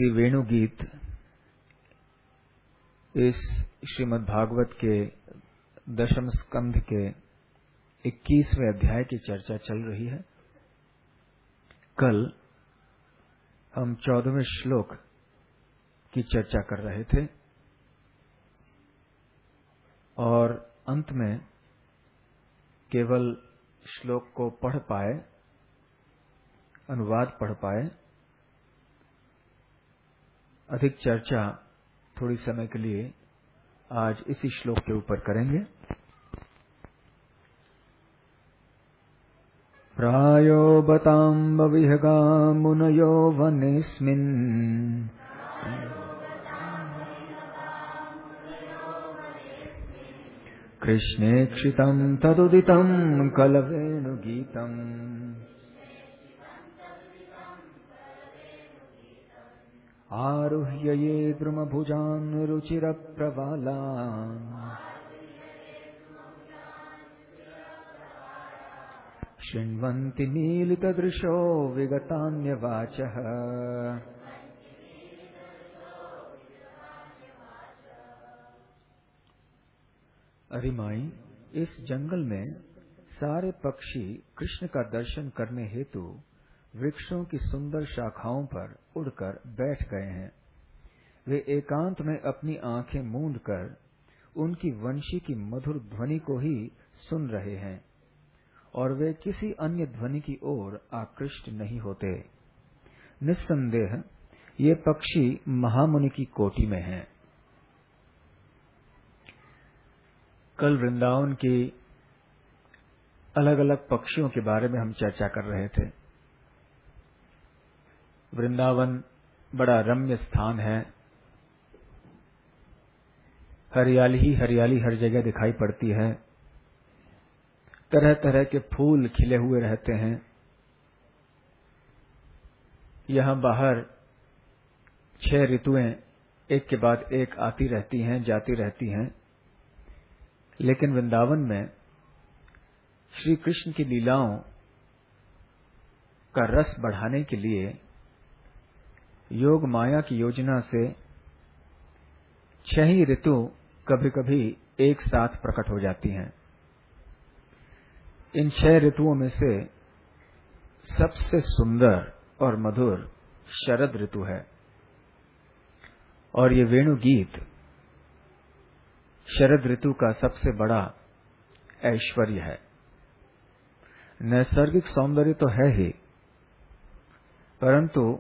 ये वेणु गीत इस श्रीमद् भागवत के दशम स्कंध के 21वें अध्याय की चर्चा चल रही है। कल हम 14वें श्लोक की चर्चा कर रहे थे और अंत में केवल श्लोक को पढ़ पाए, अनुवाद पढ़ पाए। अधिक चर्चा थोड़ी समय के लिए आज इसी श्लोक के ऊपर करेंगे। प्रायो बताम्ब विहगा मुनयो वनेस्मिन् कृष्णे क्षितं तदुदितं कलवेणुगीतम् आरुह्य ये द्रुमभुजान् रुचिरप्रवालान् शृण्वन्ति मीलितदृशो विगतान्यवाचः। अरिमाई, इस जंगल में सारे पक्षी कृष्ण का दर्शन करने हेतु वृक्षों की सुंदर शाखाओं पर उड़कर बैठ गए हैं। वे एकांत में अपनी आंखें मूंद कर उनकी वंशी की मधुर ध्वनि को ही सुन रहे हैं और वे किसी अन्य ध्वनि की ओर आकृष्ट नहीं होते। निस्संदेह ये पक्षी महामुनि की कोटि में हैं। कल वृंदावन की अलग अलग पक्षियों के बारे में हम चर्चा कर रहे थे। वृंदावन बड़ा रम्य स्थान है। हरियाली ही हरियाली हर जगह दिखाई पड़ती है। तरह तरह के फूल खिले हुए रहते हैं। यहाँ बाहर 6 ऋतुएं एक के बाद एक आती रहती हैं, जाती रहती हैं। लेकिन वृंदावन में श्री कृष्ण की लीलाओं का रस बढ़ाने के लिए योग माया की योजना से 6 ही ऋतु कभी कभी एक साथ प्रकट हो जाती हैं। इन 6 ऋतुओं में से सबसे सुंदर और मधुर शरद ऋतु है और ये वेणु गीत शरद ऋतु का सबसे बड़ा ऐश्वर्य है। नैसर्गिक सौंदर्य तो है ही, परंतु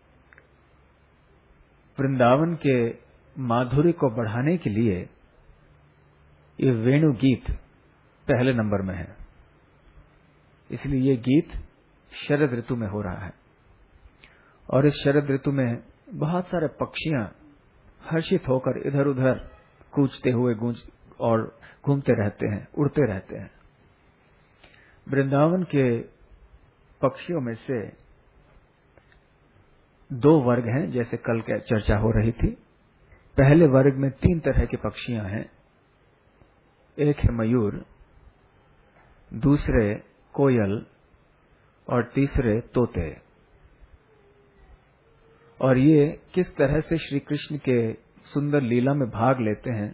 वृंदावन के माधुर्य को बढ़ाने के लिए ये वेणु गीत पहले नंबर में है। इसलिए ये गीत शरद ऋतु में हो रहा है और इस शरद ऋतु में बहुत सारे पक्षियां हर्षित होकर इधर उधर कूचते हुए और घूमते रहते हैं, उड़ते रहते हैं। वृंदावन के पक्षियों में से 2 वर्ग हैं, जैसे कल की चर्चा हो रही थी। पहले वर्ग में 3 तरह के पक्षियां हैं। एक है मयूर, दूसरे कोयल और तीसरे तोते। और ये किस तरह से श्री कृष्ण के सुंदर लीला में भाग लेते हैं,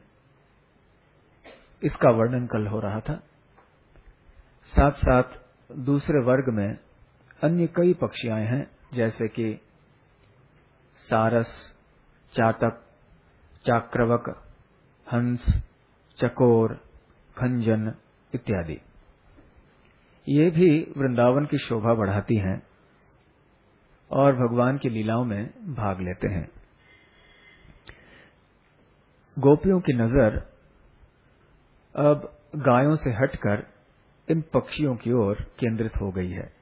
इसका वर्णन कल हो रहा था। साथ साथ दूसरे वर्ग में अन्य कई पक्षियां हैं, जैसे कि सारस, चातक, चाक्रवक, हंस, चकोर, खंजन इत्यादि। ये भी वृंदावन की शोभा बढ़ाती हैं और भगवान की लीलाओं में भाग लेते हैं। गोपियों की नजर अब गायों से हटकर इन पक्षियों की ओर केंद्रित हो गई है।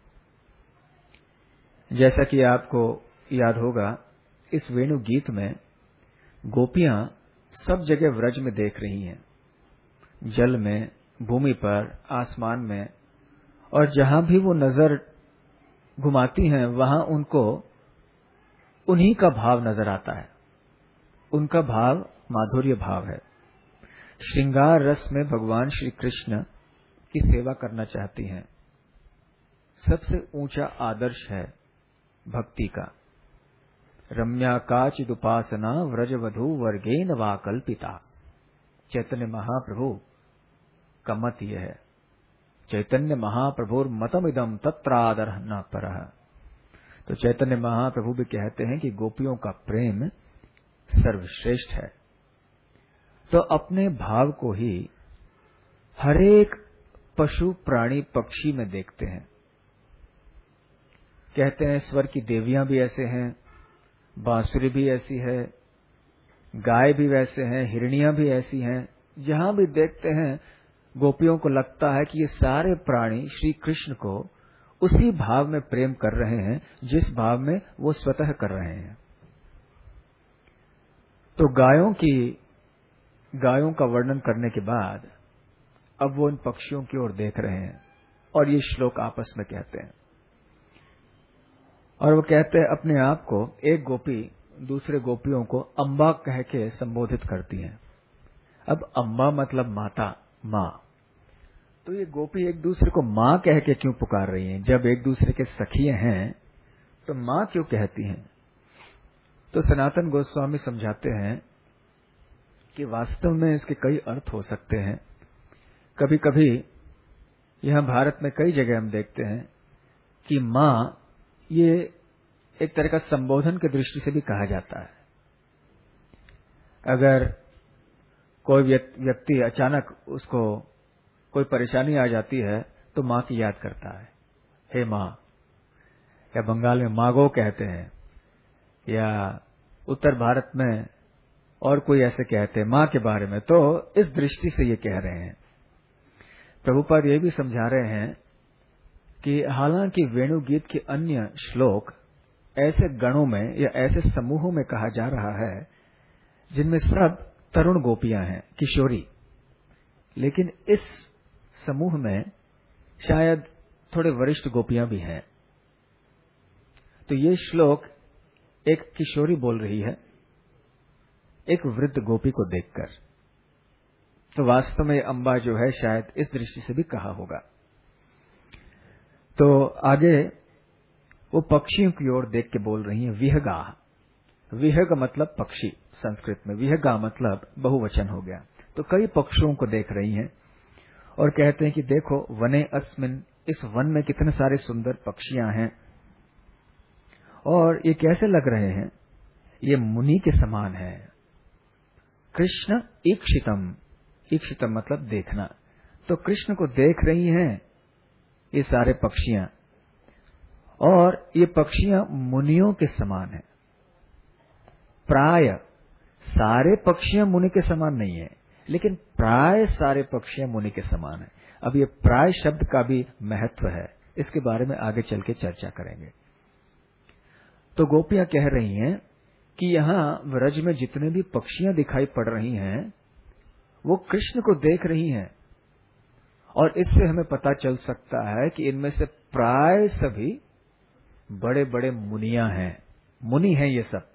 जैसा कि आपको याद होगा, इस वेणु गीत में गोपियां सब जगह व्रज में देख रही हैं, जल में, भूमि पर, आसमान में, और जहां भी वो नजर घुमाती हैं वहां उनको उन्हीं का भाव नजर आता है। उनका भाव माधुर्य भाव है। श्रृंगार रस में भगवान श्री कृष्ण की सेवा करना चाहती हैं। सबसे ऊंचा आदर्श है भक्ति का। रम्या काचिदुपासना व्रजवधू वर्गेन वा कल्पिता। चैतन्य महाप्रभु का मत यह है, चैतन्य महाप्रभुर मतमिदम तत्रादर न परः। तो चैतन्य महाप्रभु भी कहते हैं कि गोपियों का प्रेम सर्वश्रेष्ठ है। तो अपने भाव को ही हरेक पशु प्राणी पक्षी में देखते हैं। कहते हैं स्वर की देवियां भी ऐसे हैं, बांसुरी भी ऐसी है, गाय भी वैसे हैं, हिरनियां भी ऐसी हैं। जहां भी देखते हैं गोपियों को लगता है कि ये सारे प्राणी श्री कृष्ण को उसी भाव में प्रेम कर रहे हैं जिस भाव में वो स्वतः कर रहे हैं। तो गायों का वर्णन करने के बाद अब वो इन पक्षियों की ओर देख रहे हैं और ये श्लोक आपस में कहते हैं। और वो कहते हैं अपने आप को, एक गोपी दूसरे गोपियों को अम्बा कह के संबोधित करती है। अब अम्बा मतलब माता, माँ। तो ये गोपी एक दूसरे को माँ कह के क्यों पुकार रही हैं? जब एक दूसरे के सखिए हैं तो माँ क्यों कहती हैं? तो सनातन गोस्वामी समझाते हैं कि वास्तव में इसके कई अर्थ हो सकते हैं। कभी कभी यहां भारत में कई जगह हम देखते हैं कि माँ ये एक तरह का संबोधन की दृष्टि से भी कहा जाता है। अगर कोई व्यक्ति अचानक उसको कोई परेशानी आ जाती है तो माँ की याद करता है, हे माँ। या बंगाल में मागो कहते हैं, या उत्तर भारत में और कोई ऐसे कहते हैं माँ के बारे में। तो इस दृष्टि से ये कह रहे हैं। प्रभुपाद ये भी समझा रहे हैं कि हालांकि वेणु गीत के अन्य श्लोक ऐसे गणों में या ऐसे समूहों में कहा जा रहा है जिनमें सब तरुण गोपियां हैं, किशोरी, लेकिन इस समूह में शायद थोड़े वरिष्ठ गोपियां भी हैं। तो ये श्लोक एक किशोरी बोल रही है एक वृद्ध गोपी को देखकर। तो वास्तव में अम्बा जो है शायद इस दृष्टि से भी कहा होगा। तो आगे वो पक्षियों की ओर देख के बोल रही हैं, विहगा। विहग मतलब पक्षी संस्कृत में, विहगा मतलब बहुवचन हो गया। तो कई पक्षियों को देख रही हैं और कहते हैं कि देखो वने अस्मिन, इस वन में कितने सारे सुंदर पक्षियां हैं और ये कैसे लग रहे हैं? ये मुनि के समान है। कृष्ण ईक्षितम, ईक्षितम मतलब देखना। तो कृष्ण को देख रही हैं ये सारे पक्षियां, और ये पक्षियां मुनियों के समान है। प्राय सारे पक्षियां मुनि के समान नहीं है, लेकिन प्राय सारे पक्षियां मुनि के समान है। अब ये प्राय शब्द का भी महत्व है, इसके बारे में आगे चल के चर्चा करेंगे। तो गोपियां कह रही हैं कि यहाँ व्रज में जितने भी पक्षियां दिखाई पड़ रही हैं वो कृष्ण को देख रही हैं, और इससे हमें पता चल सकता है कि इनमें से प्राय सभी बड़े बड़े मुनियां हैं, मुनि हैं ये सब।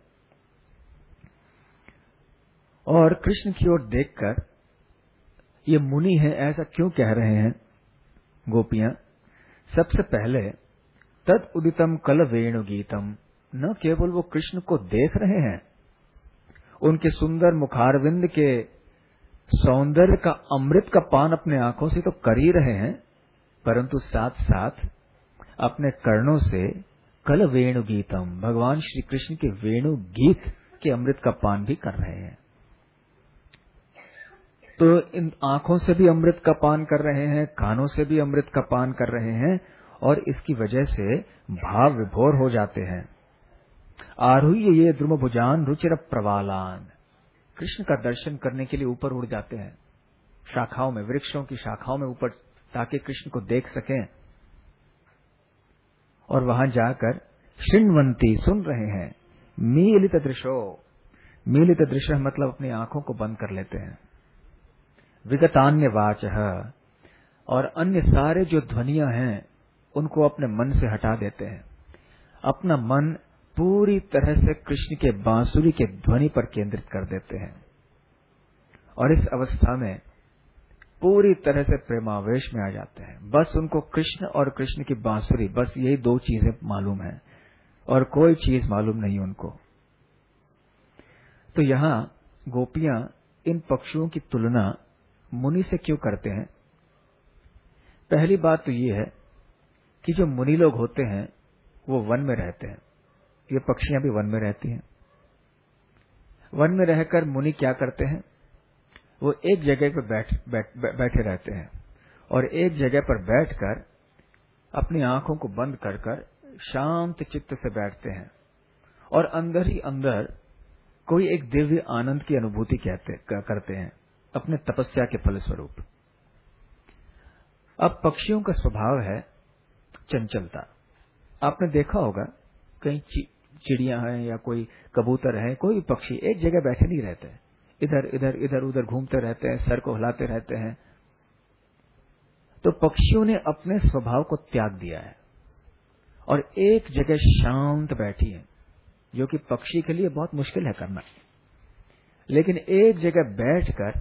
और कृष्ण की ओर देखकर ये मुनि हैं ऐसा क्यों कह रहे हैं गोपियां? सबसे पहले तद उदितम कल वेणु गीतम, न केवल वो कृष्ण को देख रहे हैं, उनके सुंदर मुखारविंद के सौंदर्य का अमृत का पान अपने आंखों से तो कर ही रहे हैं, परंतु साथ साथ अपने कर्णों से कल वेणु गीतम, भगवान श्री कृष्ण के वेणु गीत के अमृत का पान भी कर रहे हैं। तो इन आंखों से भी अमृत का पान कर रहे हैं, कानों से भी अमृत का पान कर रहे हैं, और इसकी वजह से भाव विभोर हो जाते हैं। आरुह्य ये द्रुमभुजान रुचिर प्रवालान, कृष्ण का दर्शन करने के लिए ऊपर उड़ जाते हैं शाखाओं में, वृक्षों की शाखाओं में ऊपर, ताकि कृष्ण को देख सकें। और वहां जाकर शृण्वन्ति, सुन रहे हैं, मीलित दृशो, मीलित दृश्य मतलब अपनी आंखों को बंद कर लेते हैं। विगतान्य वाचः, और अन्य सारे जो ध्वनियां हैं उनको अपने मन से हटा देते हैं। अपना मन पूरी तरह से कृष्ण के बांसुरी के ध्वनि पर केंद्रित कर देते हैं, और इस अवस्था में पूरी तरह से प्रेमावेश में आ जाते हैं। बस उनको कृष्ण और कृष्ण की बांसुरी, बस यही दो चीजें मालूम है और कोई चीज मालूम नहीं उनको। तो यहाँ गोपियां इन पक्षियों की तुलना मुनि से क्यों करते हैं? पहली बात तो ये है कि जो मुनि लोग होते हैं वो वन में रहते हैं, ये पक्षियां भी वन में रहती हैं। वन में रहकर मुनि क्या करते हैं? वो एक जगह पर बैठे रहते हैं और एक जगह पर बैठकर अपनी आंखों को बंद कर कर शांत चित्त से बैठते हैं और अंदर ही अंदर कोई एक दिव्य आनंद की अनुभूति करते हैं अपने तपस्या के फलस्वरूप। अब पक्षियों का स्वभाव है चंचलता। आपने देखा होगा कई चिड़ियां हैं या कोई कबूतर है, कोई भी पक्षी एक जगह बैठे नहीं रहते, इधर उधर घूमते रहते हैं, सर को हिलाते रहते हैं। तो पक्षियों ने अपने स्वभाव को त्याग दिया है और एक जगह शांत बैठी है, जो कि पक्षी के लिए बहुत मुश्किल है करना। लेकिन एक जगह बैठकर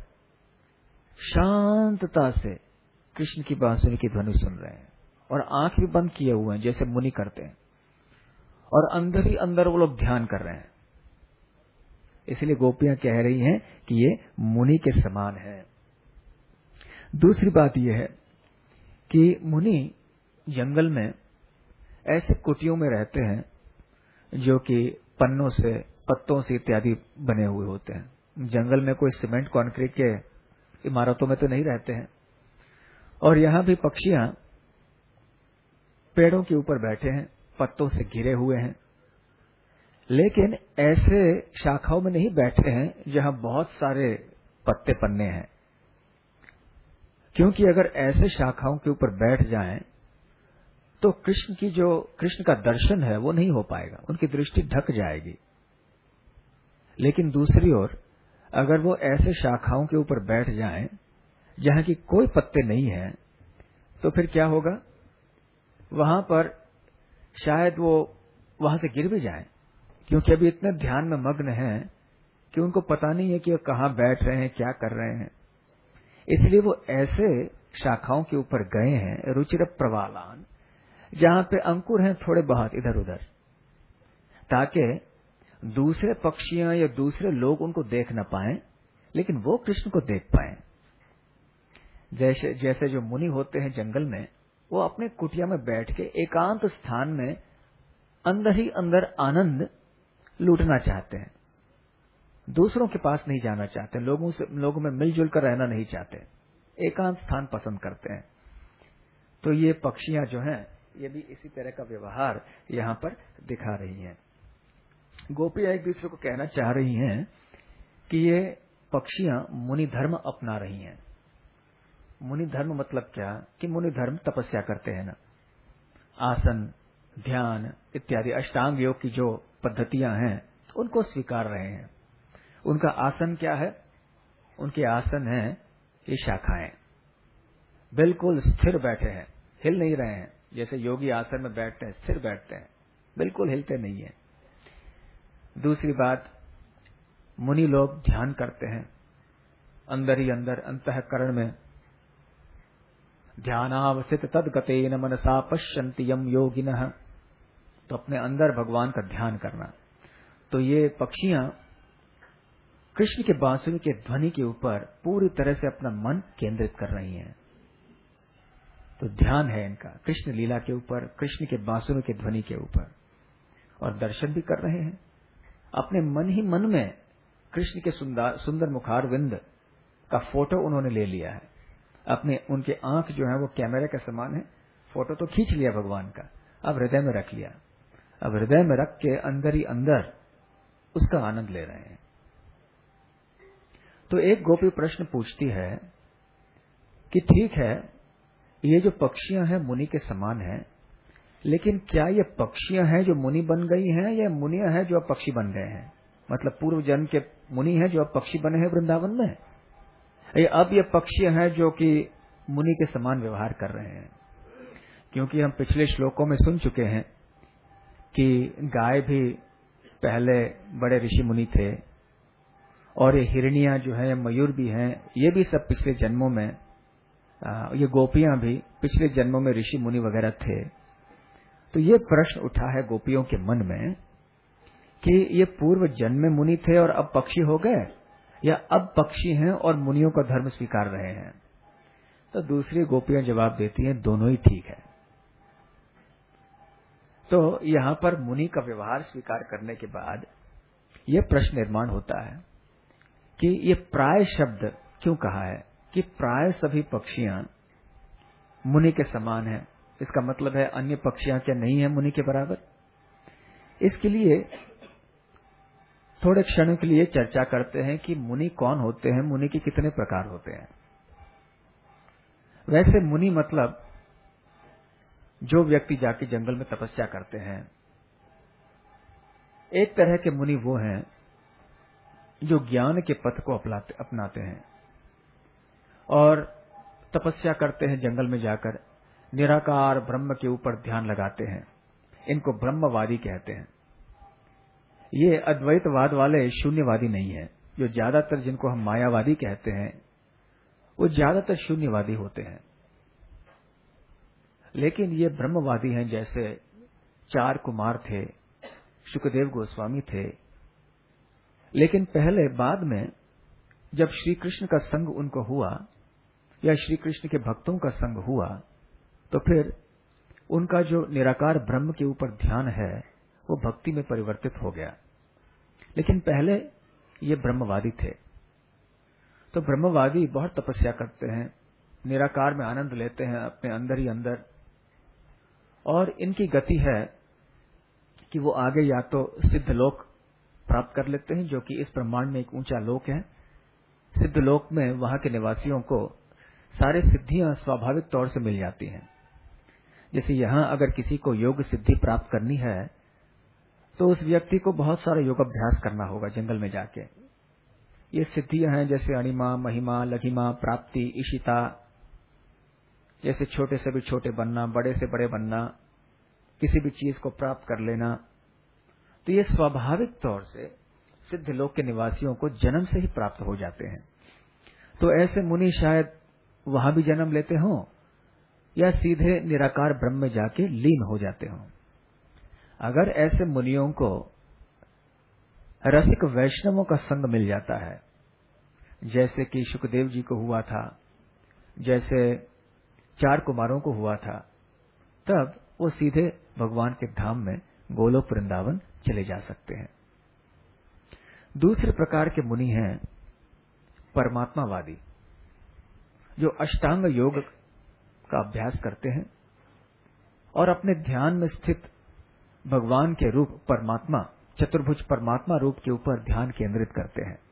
शांतता से कृष्ण की बांसुरी की ध्वनि सुन रहे हैं और आंख भी बंद किए हुए हैं जैसे मुनि करते हैं, और अंदर ही अंदर वो लोग ध्यान कर रहे हैं। इसलिए गोपियां कह रही हैं कि ये मुनि के समान है। दूसरी बात यह है कि मुनि जंगल में ऐसे कुटियों में रहते हैं जो कि पत्तों से इत्यादि बने हुए होते हैं। जंगल में कोई सीमेंट कंक्रीट के इमारतों में तो नहीं रहते हैं। और यहां भी पक्षियां पेड़ों के ऊपर बैठे हैं, पत्तों से घिरे हुए हैं, लेकिन ऐसे शाखाओं में नहीं बैठे हैं जहां बहुत सारे पत्ते पन्ने हैं, क्योंकि अगर ऐसे शाखाओं के ऊपर बैठ जाएं तो कृष्ण का दर्शन है वो नहीं हो पाएगा, उनकी दृष्टि ढक जाएगी। लेकिन दूसरी ओर अगर वो ऐसे शाखाओं के ऊपर बैठ जाएं जहां की कोई पत्ते नहीं है, तो फिर क्या होगा? वहां पर शायद वो वहां से गिर भी जाएं, क्योंकि अभी इतने ध्यान में मग्न हैं कि उनको पता नहीं है कि वो कहां बैठ रहे हैं, क्या कर रहे हैं। इसलिए वो ऐसे शाखाओं के ऊपर गए हैं, रुचिर प्रवालान, जहां पे अंकुर हैं थोड़े बहुत इधर उधर, ताकि दूसरे पक्षियां या दूसरे लोग उनको देख न पाएं, लेकिन वो कृष्ण को देख पाएं। जैसे जो मुनि होते हैं जंगल में, वो अपने कुटिया में बैठ के एकांत स्थान में अंदर ही अंदर आनंद लूटना चाहते हैं, दूसरों के पास नहीं जाना चाहते, लोगों में मिलजुल कर रहना नहीं चाहते, एकांत स्थान पसंद करते हैं। तो ये पक्षियां जो हैं ये भी इसी तरह का व्यवहार यहाँ पर दिखा रही हैं। गोपियां एक दूसरे को कहना चाह रही हैं कि ये पक्षियां मुनि धर्म अपना रही हैं। मुनि धर्म मतलब क्या? कि मुनि धर्म तपस्या करते हैं ना, आसन, ध्यान इत्यादि अष्टांग योग की जो पद्धतियां हैं उनको स्वीकार रहे हैं। उनका आसन क्या है? उनके आसन है ये शाखाएं, बिल्कुल स्थिर बैठे हैं, हिल नहीं रहे हैं। जैसे योगी आसन में बैठते हैं, स्थिर बैठते हैं, बिल्कुल हिलते नहीं है। दूसरी बात, मुनि लोग ध्यान करते हैं, अंदर ही अंदर अंतःकरण में ध्यानावस्थित तद्गतेन मनसा पश्यन्ति यम योगिनः, तो अपने अंदर भगवान का ध्यान करना। तो ये पक्षियां कृष्ण के बांसुरी के ध्वनि के ऊपर पूरी तरह से अपना मन केंद्रित कर रही हैं। तो ध्यान है इनका कृष्ण लीला के ऊपर, कृष्ण के बांसुरी के ध्वनि के ऊपर, और दर्शन भी कर रहे हैं। अपने मन ही मन में कृष्ण के सुंदर मुखारविंद का फोटो उन्होंने ले लिया है। उनके आंख जो है वो कैमरे के समान है, फोटो तो खींच लिया भगवान का, अब हृदय में रख लिया। अब हृदय में रख के अंदर ही अंदर उसका आनंद ले रहे हैं। तो एक गोपी प्रश्न पूछती है कि ठीक है, ये जो पक्षियां हैं मुनि के समान हैं, लेकिन क्या ये पक्षियां हैं जो मुनि बन गई हैं या मुनियां हैं जो अब पक्षी बन गए हैं? मतलब पूर्व जन्म के मुनि हैं जो अब पक्षी बने हैं वृंदावन में, अब ये पक्षियां हैं जो कि मुनि के समान व्यवहार कर रहे हैं। क्योंकि हम पिछले श्लोकों में सुन चुके हैं कि गाय भी पहले बड़े ऋषि मुनि थे, और ये हिरनियां जो है, मयूर भी हैं, ये भी सब पिछले जन्मों में, ये गोपियां भी पिछले जन्मों में ऋषि मुनि वगैरह थे। तो ये प्रश्न उठा है गोपियों के मन में कि ये पूर्व जन्म में मुनि थे और अब पक्षी हो गए, या अब पक्षी हैं और मुनियों का धर्म स्वीकार रहे हैं? तो दूसरी गोपियां जवाब देती हैं, दोनों ही ठीक है। तो यहाँ पर मुनि का व्यवहार स्वीकार करने के बाद यह प्रश्न निर्माण होता है कि ये प्राय शब्द क्यों कहा है कि प्राय सभी पक्षियां मुनि के समान हैं। इसका मतलब है अन्य पक्षियां क्या नहीं है मुनि के बराबर? इसके लिए थोड़े क्षणों के लिए चर्चा करते हैं कि मुनि कौन होते हैं, मुनि के कितने प्रकार होते हैं। वैसे मुनि मतलब जो व्यक्ति जाके जंगल में तपस्या करते हैं। एक तरह के मुनि वो हैं जो ज्ञान के पथ को अपनाते हैं और तपस्या करते हैं, जंगल में जाकर निराकार ब्रह्म के ऊपर ध्यान लगाते हैं। इनको ब्रह्मवादी कहते हैं। ये अद्वैतवाद वाले शून्यवादी नहीं है। जो ज्यादातर जिनको हम मायावादी कहते हैं वो ज्यादातर शून्यवादी होते हैं। लेकिन ये ब्रह्मवादी हैं। जैसे 4 कुमार थे, शुकदेव गोस्वामी थे। लेकिन पहले बाद में जब श्री कृष्ण का संग उनको हुआ या श्री कृष्ण के भक्तों का संग हुआ, तो फिर उनका जो निराकार ब्रह्म के ऊपर ध्यान है वो भक्ति में परिवर्तित हो गया। लेकिन पहले ये ब्रह्मवादी थे। तो ब्रह्मवादी बहुत तपस्या करते हैं, निराकार में आनंद लेते हैं अपने अंदर ही अंदर, और इनकी गति है कि वो आगे या तो सिद्ध लोक प्राप्त कर लेते हैं, जो कि इस ब्रह्मांड में एक ऊंचा लोक है। सिद्ध लोक में वहां के निवासियों को सारे सिद्धियां स्वाभाविक तौर से मिल जाती हैं। जैसे यहां अगर किसी को योग सिद्धि प्राप्त करनी है तो उस व्यक्ति को बहुत सारा योगाभ्यास करना होगा जंगल में जाके। ये सिद्धियां हैं जैसे अणिमा, महिमा, लघिमा, प्राप्ति, ईशिता। जैसे छोटे से भी छोटे बनना, बड़े से बड़े बनना, किसी भी चीज को प्राप्त कर लेना। तो ये स्वाभाविक तौर से सिद्ध लोक के निवासियों को जन्म से ही प्राप्त हो जाते हैं। तो ऐसे मुनि शायद वहां भी जन्म लेते हों या सीधे निराकार ब्रह्म में जाके लीन हो जाते हों। अगर ऐसे मुनियों को रसिक वैष्णवों का संग मिल जाता है, जैसे कि शुकदेव जी को हुआ था, जैसे 4 कुमारों को हुआ था, तब वो सीधे भगवान के धाम में गोलोक वृंदावन चले जा सकते हैं। दूसरे प्रकार के मुनि हैं परमात्मावादी, जो अष्टांग योग का अभ्यास करते हैं और अपने ध्यान में स्थित भगवान के रूप परमात्मा, चतुर्भुज परमात्मा रूप के ऊपर ध्यान केंद्रित करते हैं।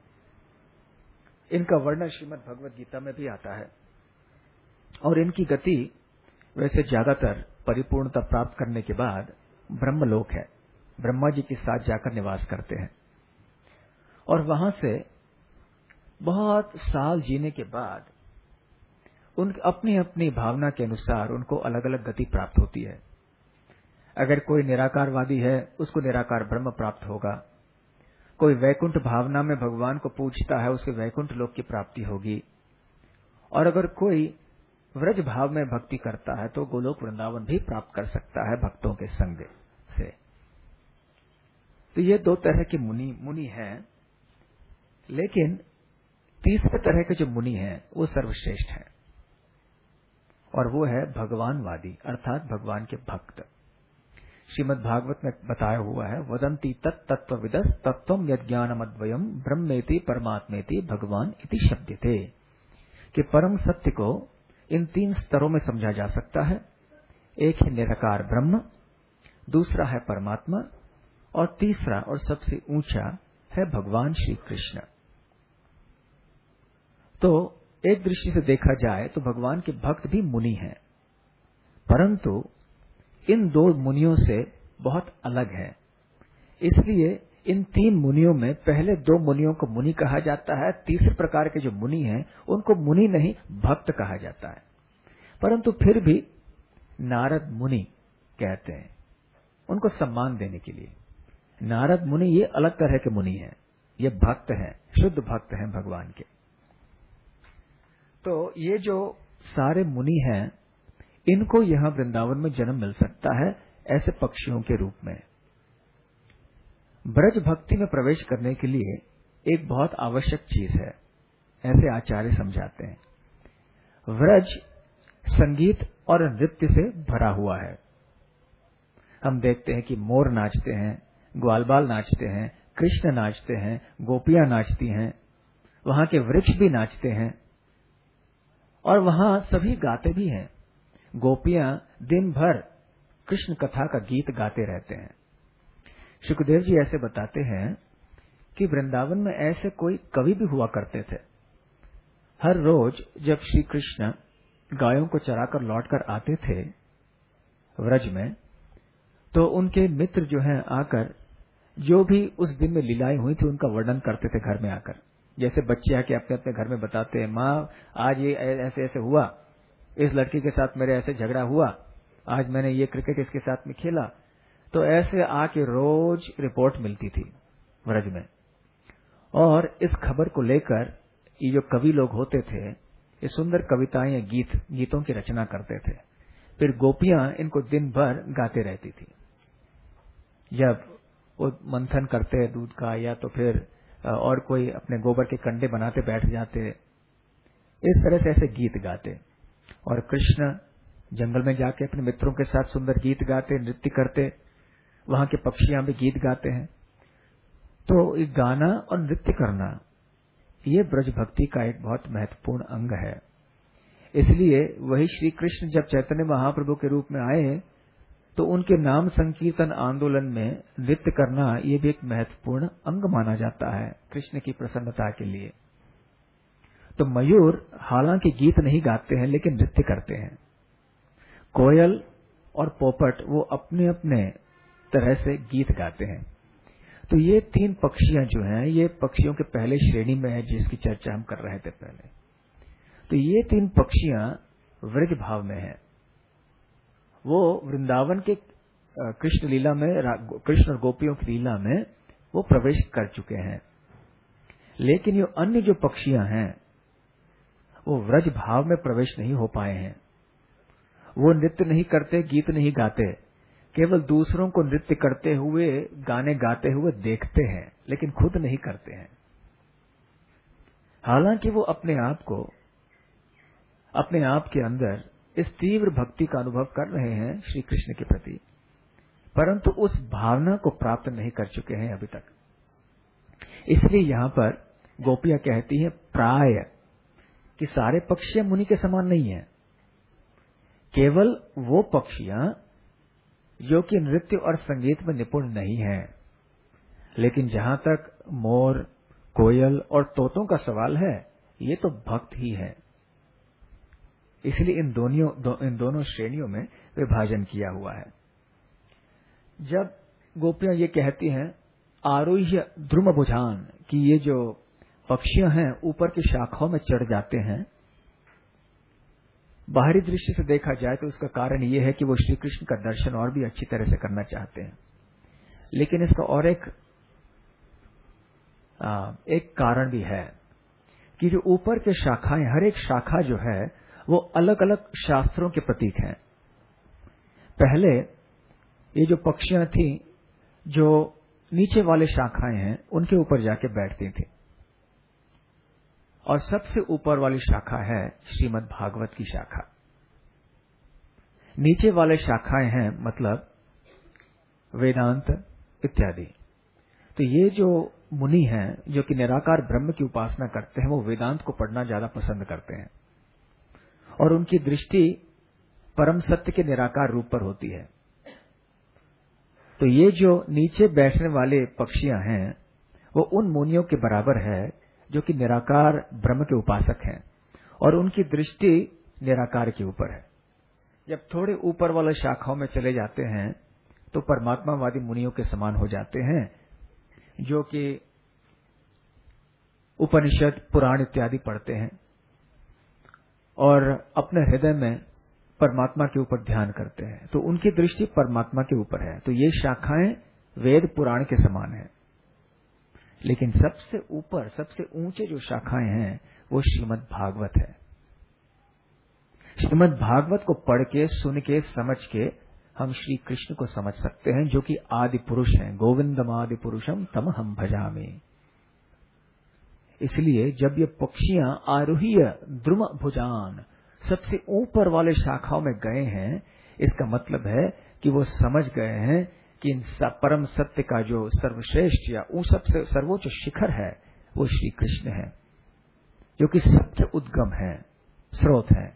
इनका वर्णन श्रीमद् भगवद गीता में भी आता है। और इनकी गति वैसे ज्यादातर परिपूर्णता प्राप्त करने के बाद ब्रह्मलोक है, ब्रह्मा जी के साथ जाकर निवास करते हैं। और वहां से बहुत साल जीने के बाद उन अपनी अपनी भावना के अनुसार उनको अलग अलग गति प्राप्त होती है। अगर कोई निराकारवादी है उसको निराकार ब्रह्म प्राप्त होगा। कोई वैकुंठ भावना में भगवान को पूजता है उसे वैकुंठ लोक की प्राप्ति होगी। और अगर कोई व्रज भाव में भक्ति करता है तो गोलोक वृंदावन भी प्राप्त कर सकता है भक्तों के संग से। तो ये 2 तरह के मुनि हैं। लेकिन तीसरे तरह के जो मुनि हैं वो सर्वश्रेष्ठ हैं, और वो है भगवानवादी, अर्थात भगवान के भक्त। श्रीमद् भागवत में बताया हुआ है, वदंती तत्तत्वविदस् तत्त्वम् यज्ञानमद्वयम् ब्रह्मेति परमात्मेति भगवान इति शब्दते, कि परम सत्य को इन 3 स्तरों में समझा जा सकता है। एक है निराकार ब्रह्म, दूसरा है परमात्मा, और तीसरा और सबसे ऊंचा है भगवान श्री कृष्ण। तो एक दृष्टि से देखा जाए तो भगवान के भक्त भी मुनि हैं, परंतु इन 2 मुनियों से बहुत अलग है। इसलिए इन 3 मुनियों में पहले 2 मुनियों को मुनि कहा जाता है। तीसरे प्रकार के जो मुनि हैं उनको मुनि नहीं भक्त कहा जाता है। परंतु फिर भी नारद मुनि कहते हैं उनको सम्मान देने के लिए। नारद मुनि ये अलग तरह के मुनि हैं, ये भक्त हैं, शुद्ध भक्त हैं भगवान के। तो ये जो सारे मुनि हैं इनको यहां वृंदावन में जन्म मिल सकता है ऐसे पक्षियों के रूप में। ब्रज भक्ति में प्रवेश करने के लिए एक बहुत आवश्यक चीज है, ऐसे आचार्य समझाते हैं। व्रज संगीत और नृत्य से भरा हुआ है। हम देखते हैं कि मोर नाचते हैं, ग्वालबाल नाचते हैं, कृष्ण नाचते हैं, गोपियां नाचती हैं, वहां के वृक्ष भी नाचते हैं और वहां सभी गाते भी हैं। गोपियां दिन भर कृष्ण कथा का गीत गाते रहते हैं। सुखदेव जी ऐसे बताते हैं कि वृंदावन में ऐसे कोई कवि भी हुआ करते थे। हर रोज जब श्री कृष्ण गायों को चराकर लौटकर आते थे व्रज में, तो उनके मित्र जो हैं आकर जो भी उस दिन में लीलाएं हुई थी उनका वर्णन करते थे घर में आकर। जैसे बच्चे आके अपने अपने घर में बताते हैं, माँ आज ये ऐसे ऐसे हुआ, इस लड़की के साथ मेरे ऐसे झगड़ा हुआ, आज मैंने ये क्रिकेट इसके साथ में खेला। तो ऐसे आके रोज रिपोर्ट मिलती थी व्रज में। और इस खबर को लेकर ये जो कवि लोग होते थे, ये सुंदर कविताएं या गीतों की रचना करते थे। फिर गोपियां इनको दिन भर गाते रहती थी। जब वो मंथन करते दूध का, या तो फिर और कोई अपने गोबर के कंडे बनाते बैठ जाते, इस तरह से ऐसे गीत गाते। और कृष्ण जंगल में जाके अपने मित्रों के साथ सुंदर गीत गाते, नृत्य करते, वहां के पक्षियां भी गीत गाते हैं। तो ये गाना और नृत्य करना ये ब्रज भक्ति का एक बहुत महत्वपूर्ण अंग है। इसलिए वही श्री कृष्ण जब चैतन्य महाप्रभु के रूप में आए तो उनके नाम संकीर्तन आंदोलन में नृत्य करना ये भी एक महत्वपूर्ण अंग माना जाता है कृष्ण की प्रसन्नता के लिए। तो मयूर हालांकि गीत नहीं गाते हैं लेकिन नृत्य करते हैं। कोयल और पोपट वो अपने अपने तरह से गीत गाते हैं। तो ये तीन पक्षियां जो हैं, ये पक्षियों के पहले श्रेणी में है जिसकी चर्चा हम कर रहे थे पहले। तो ये तीन पक्षियां व्रज भाव में है। वो वृंदावन के कृष्ण लीला में, कृष्ण और गोपियों की लीला में वो प्रवेश कर चुके हैं। लेकिन ये अन्य जो पक्षियां हैं वो व्रज भाव में प्रवेश नहीं हो पाए हैं। वो नृत्य नहीं करते, गीत नहीं गाते, केवल दूसरों को नृत्य करते हुए, गाने गाते हुए देखते हैं, लेकिन खुद नहीं करते हैं। हालांकि वो अपने आप के अंदर इस तीव्र भक्ति का अनुभव कर रहे हैं श्री कृष्ण के प्रति, परंतु उस भावना को प्राप्त नहीं कर चुके हैं अभी तक। इसलिए यहां पर गोपियां कहती हैं प्राय कि सारे पक्षियां मुनि के समान नहीं हैं। केवल वो पक्षियां जो कि नृत्य और संगीत में निपुण नहीं हैं। लेकिन जहां तक मोर, कोयल और तोतों का सवाल है, ये तो भक्त ही है। इसलिए इन दोनों श्रेणियों में विभाजन किया हुआ है। जब गोपियां ये कहती हैं आरुह्य द्रुम भुजान, कि ये जो पक्षियां हैं ऊपर की शाखाओं में चढ़ जाते हैं, बाहरी दृष्टि से देखा जाए तो उसका कारण ये है कि वो श्री कृष्ण का दर्शन और भी अच्छी तरह से करना चाहते हैं। लेकिन इसका और एक कारण भी है कि जो ऊपर के शाखाएं, हर एक शाखा जो है वो अलग अलग शास्त्रों के प्रतीक हैं। पहले ये जो पक्षियां थी जो नीचे वाले शाखाएं हैं उनके ऊपर जाके बैठती थी, और सबसे ऊपर वाली शाखा है श्रीमद् भागवत की शाखा। नीचे वाले शाखाएं हैं मतलब वेदांत इत्यादि। तो ये जो मुनि हैं जो कि निराकार ब्रह्म की उपासना करते हैं, वो वेदांत को पढ़ना ज्यादा पसंद करते हैं और उनकी दृष्टि परम सत्य के निराकार रूप पर होती है। तो ये जो नीचे बैठने वाले पक्षियां हैं वो उन मुनियों के बराबर है जो कि निराकार ब्रह्म के उपासक हैं, और उनकी दृष्टि निराकार के ऊपर है। जब थोड़े ऊपर वाले शाखाओं में चले जाते हैं तो परमात्मावादी मुनियों के समान हो जाते हैं, जो कि उपनिषद, पुराण इत्यादि पढ़ते हैं और अपने हृदय में परमात्मा के ऊपर ध्यान करते हैं। तो उनकी दृष्टि परमात्मा के ऊपर है। तो ये शाखाएं वेद पुराण के समान है। लेकिन सबसे ऊपर, सबसे ऊंचे जो शाखाएं हैं वो श्रीमद् भागवत है। श्रीमद् भागवत को पढ़ के, सुन के, समझ के हम श्री कृष्ण को समझ सकते हैं, जो कि आदि पुरुष हैं। गोविंदम आदि पुरुषम तम हम भजामि। इसलिए जब ये पक्षियां आरोहीय द्रुम भुजान सबसे ऊपर वाले शाखाओं में गए हैं, इसका मतलब है कि वो समझ गए हैं कि इन परम सत्य का जो सर्वश्रेष्ठ या उस सबसे सर्वोच्च शिखर है वो श्री कृष्ण है, जो कि सत्य उद्गम है, स्रोत है।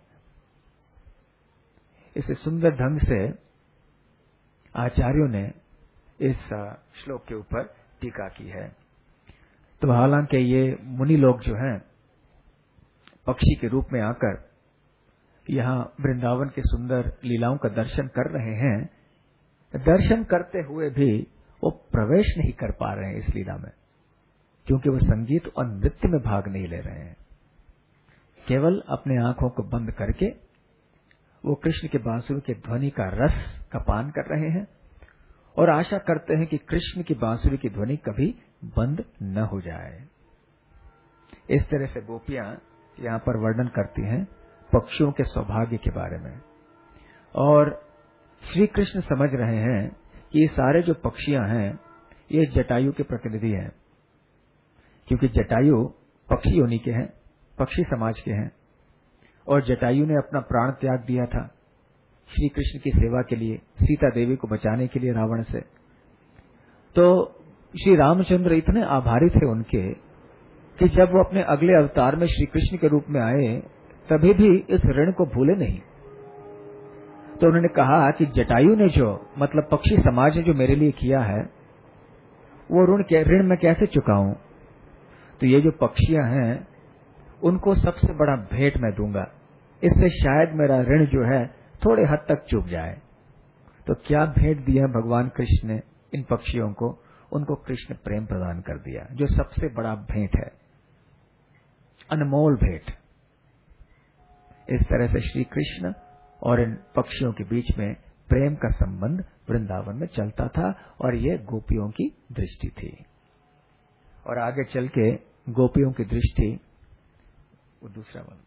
इसे सुंदर ढंग से आचार्यों ने इस श्लोक के ऊपर टीका की है। तो हालांकि ये मुनि लोग जो हैं पक्षी के रूप में आकर यहाँ वृंदावन के सुंदर लीलाओं का दर्शन कर रहे हैं, दर्शन करते हुए भी वो प्रवेश नहीं कर पा रहे हैं इस लीला में, क्योंकि वो संगीत और नृत्य में भाग नहीं ले रहे हैं। केवल अपने आंखों को बंद करके वो कृष्ण के बांसुरी के ध्वनि का रस का पान कर रहे हैं और आशा करते हैं कि कृष्ण की बांसुरी की ध्वनि कभी बंद न हो जाए। इस तरह से गोपियां यहाँ पर वर्णन करती हैं पक्षियों के सौभाग्य के बारे में। और श्री कृष्ण समझ रहे हैं कि ये सारे जो पक्षियां हैं ये जटायु के प्रतिनिधि हैं, क्योंकि जटायु पक्षी योनि के हैं, पक्षी समाज के हैं, और जटायु ने अपना प्राण त्याग दिया था श्री कृष्ण की सेवा के लिए, सीता देवी को बचाने के लिए रावण से। तो श्री रामचंद्र इतने आभारी थे उनके कि जब वो अपने अगले अवतार में श्री कृष्ण के रूप में आए तभी भी इस ऋण को भूले नहीं। तो उन्होंने कहा कि जटायु ने जो मतलब पक्षी समाज ने जो मेरे लिए किया है वो ऋण मैं कैसे चुकाऊं। तो ये जो पक्षियां हैं उनको सबसे बड़ा भेंट मैं दूंगा, इससे शायद मेरा ऋण जो है थोड़े हद तक चुक जाए। तो क्या भेंट दिया भगवान कृष्ण ने इन पक्षियों को? उनको कृष्ण प्रेम प्रदान कर दिया, जो सबसे बड़ा भेंट है, अनमोल भेंट। इस तरह से श्री कृष्ण और इन पक्षियों के बीच में प्रेम का संबंध वृंदावन में चलता था, और यह गोपियों की दृष्टि थी। और आगे चल के गोपियों की दृष्टि, वो दूसरा वाला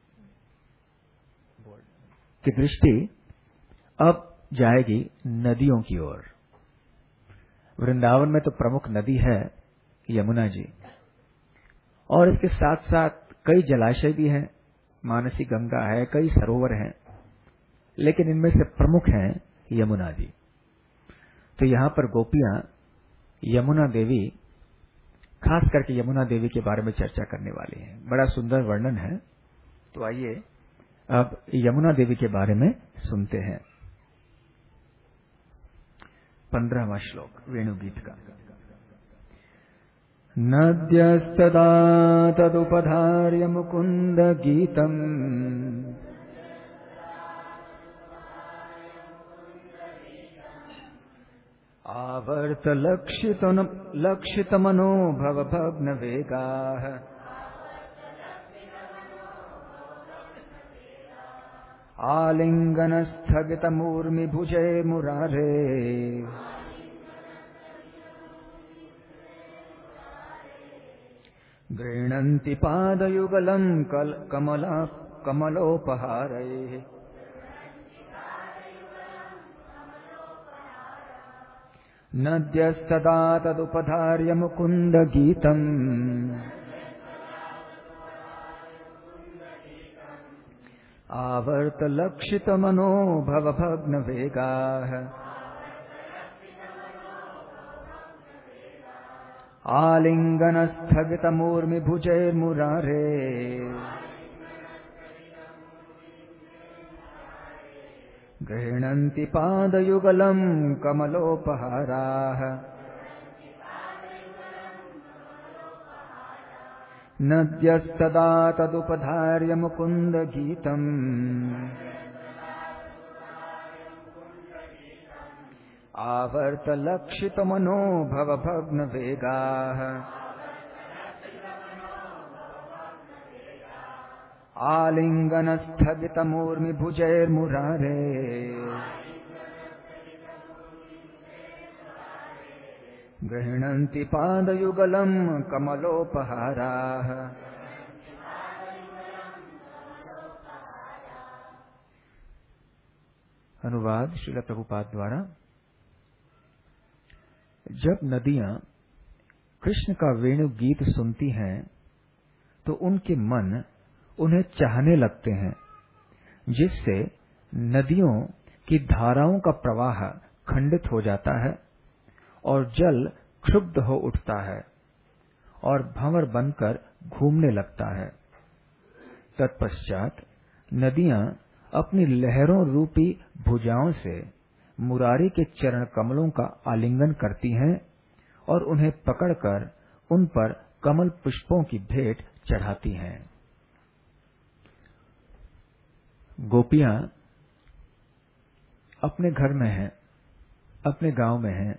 की दृष्टि अब जाएगी नदियों की ओर। वृंदावन में तो प्रमुख नदी है यमुना जी, और इसके साथ साथ कई जलाशय भी हैं, मानसी गंगा है, कई सरोवर हैं, लेकिन इनमें से प्रमुख हैं यमुना जी। तो यहां पर गोपियां यमुना देवी, खास करके यमुना देवी के बारे में चर्चा करने वाली हैं। बड़ा सुंदर वर्णन है। तो आइए अब यमुना देवी के बारे में सुनते हैं। 15वां श्लोक वेणु गीत का। नद्यस्तदा तदुपधार्य मुकुंद गीतम आवर्त लक्षित मनोभव भग्न वेगाः आलिंगन स्थगित मूर्मि भुजे मुरारे गृह्णन्ति पादयुगलं कमलोपहारैः नद्यस्तदा तदुपधार्य मुकुंद गीतम् आवर्त लक्षित मनोभव भग्न वेगाः आलिंगन स्थगित मूर्मि भुजैर्मुरारे गृह्णन्ति पादयुगलं कमलोपहाराः नद्यस्तदा तदुपधार्य मुकुंद गीतम् आवर्त लक्षित मनोभव भग्न वेगाः आलिंगन स्थगित मूर्मि भुजैर्मुरारे गृह्णन्ति पादयुगलं कमलोपहाराः अनुवाद श्रील प्रभुपाद द्वारा। जब नदियां कृष्ण का वेणु गीत सुनती हैं तो उनके मन उन्हें चाहने लगते हैं, जिससे नदियों की धाराओं का प्रवाह खंडित हो जाता है और जल क्षुब्ध हो उठता है और भंवर बनकर घूमने लगता है। तत्पश्चात नदियां अपनी लहरों रूपी भुजाओं से मुरारी के चरण कमलों का आलिंगन करती हैं और उन्हें पकड़कर उन पर कमल पुष्पों की भेंट चढ़ाती हैं। गोपियां अपने घर में हैं, अपने गांव में हैं,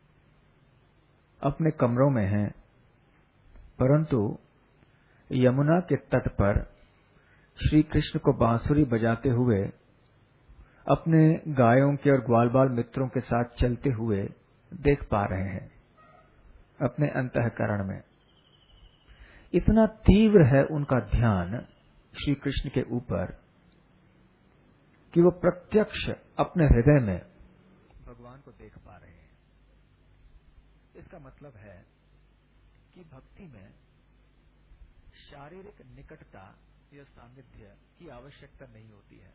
अपने कमरों में हैं, परंतु यमुना के तट पर श्री कृष्ण को बांसुरी बजाते हुए अपने गायों के और ग्वालबाल मित्रों के साथ चलते हुए देख पा रहे हैं। अपने अंतःकरण में इतना तीव्र है उनका ध्यान श्री कृष्ण के ऊपर कि वो प्रत्यक्ष अपने हृदय में भगवान को देख पा रहे हैं। इसका मतलब है कि भक्ति में शारीरिक निकटता या सानिध्य की आवश्यकता नहीं होती है।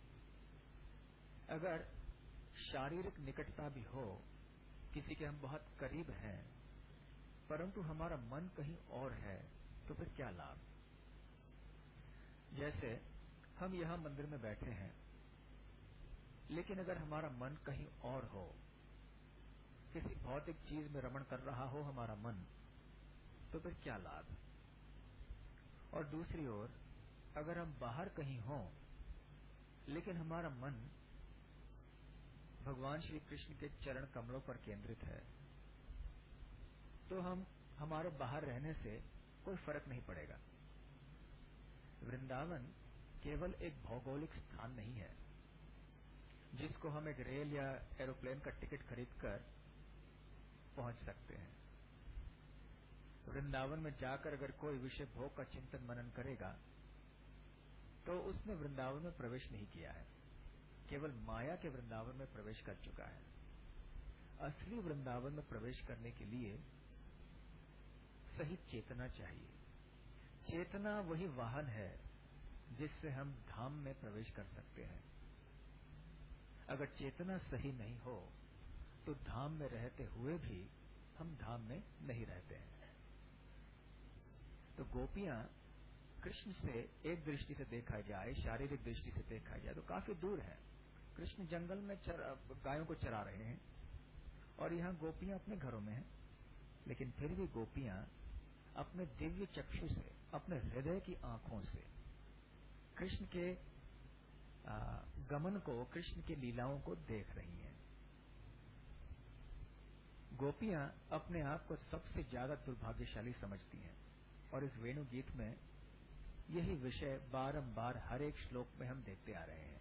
अगर शारीरिक निकटता भी हो, किसी के हम बहुत करीब हैं, परंतु हमारा मन कहीं और है, तो फिर क्या लाभ? जैसे हम यहां मंदिर में बैठे हैं, लेकिन अगर हमारा मन कहीं और हो, किसी भौतिक चीज में रमण कर रहा हो हमारा मन, तो फिर क्या लाभ? और दूसरी ओर अगर हम बाहर कहीं हों, लेकिन हमारा मन भगवान श्री कृष्ण के चरण कमलों पर केंद्रित है, तो हमारे बाहर रहने से कोई फर्क नहीं पड़ेगा। वृंदावन केवल एक भौगोलिक स्थान नहीं है जिसको हम एक रेल या एरोप्लेन का टिकट खरीदकर पहुंच सकते हैं। वृंदावन में जाकर अगर कोई विषय भोग का चिंतन मनन करेगा तो उसने वृंदावन में प्रवेश नहीं किया है, केवल माया के वृंदावन में प्रवेश कर चुका है। असली वृंदावन में प्रवेश करने के लिए सही चेतना चाहिए। चेतना वही वाहन है जिससे हम धाम में प्रवेश कर सकते हैं। अगर चेतना सही नहीं हो तो धाम में रहते हुए भी हम धाम में नहीं रहते हैं। तो गोपियां कृष्ण से एक दृष्टि से देखा जाए, शारीरिक दृष्टि से देखा जाए तो काफी दूर है। कृष्ण जंगल में गायों को चरा रहे हैं और यहाँ गोपियां अपने घरों में हैं, लेकिन फिर भी गोपियां अपने दिव्य चक्षु से, अपने हृदय की आंखों से कृष्ण के गमन को, कृष्ण की लीलाओं को देख रही हैं। गोपियां अपने आप को सबसे ज्यादा दुर्भाग्यशाली समझती हैं और इस वेणु गीत में यही विषय बारंबार हर एक श्लोक में हम देखते आ रहे हैं।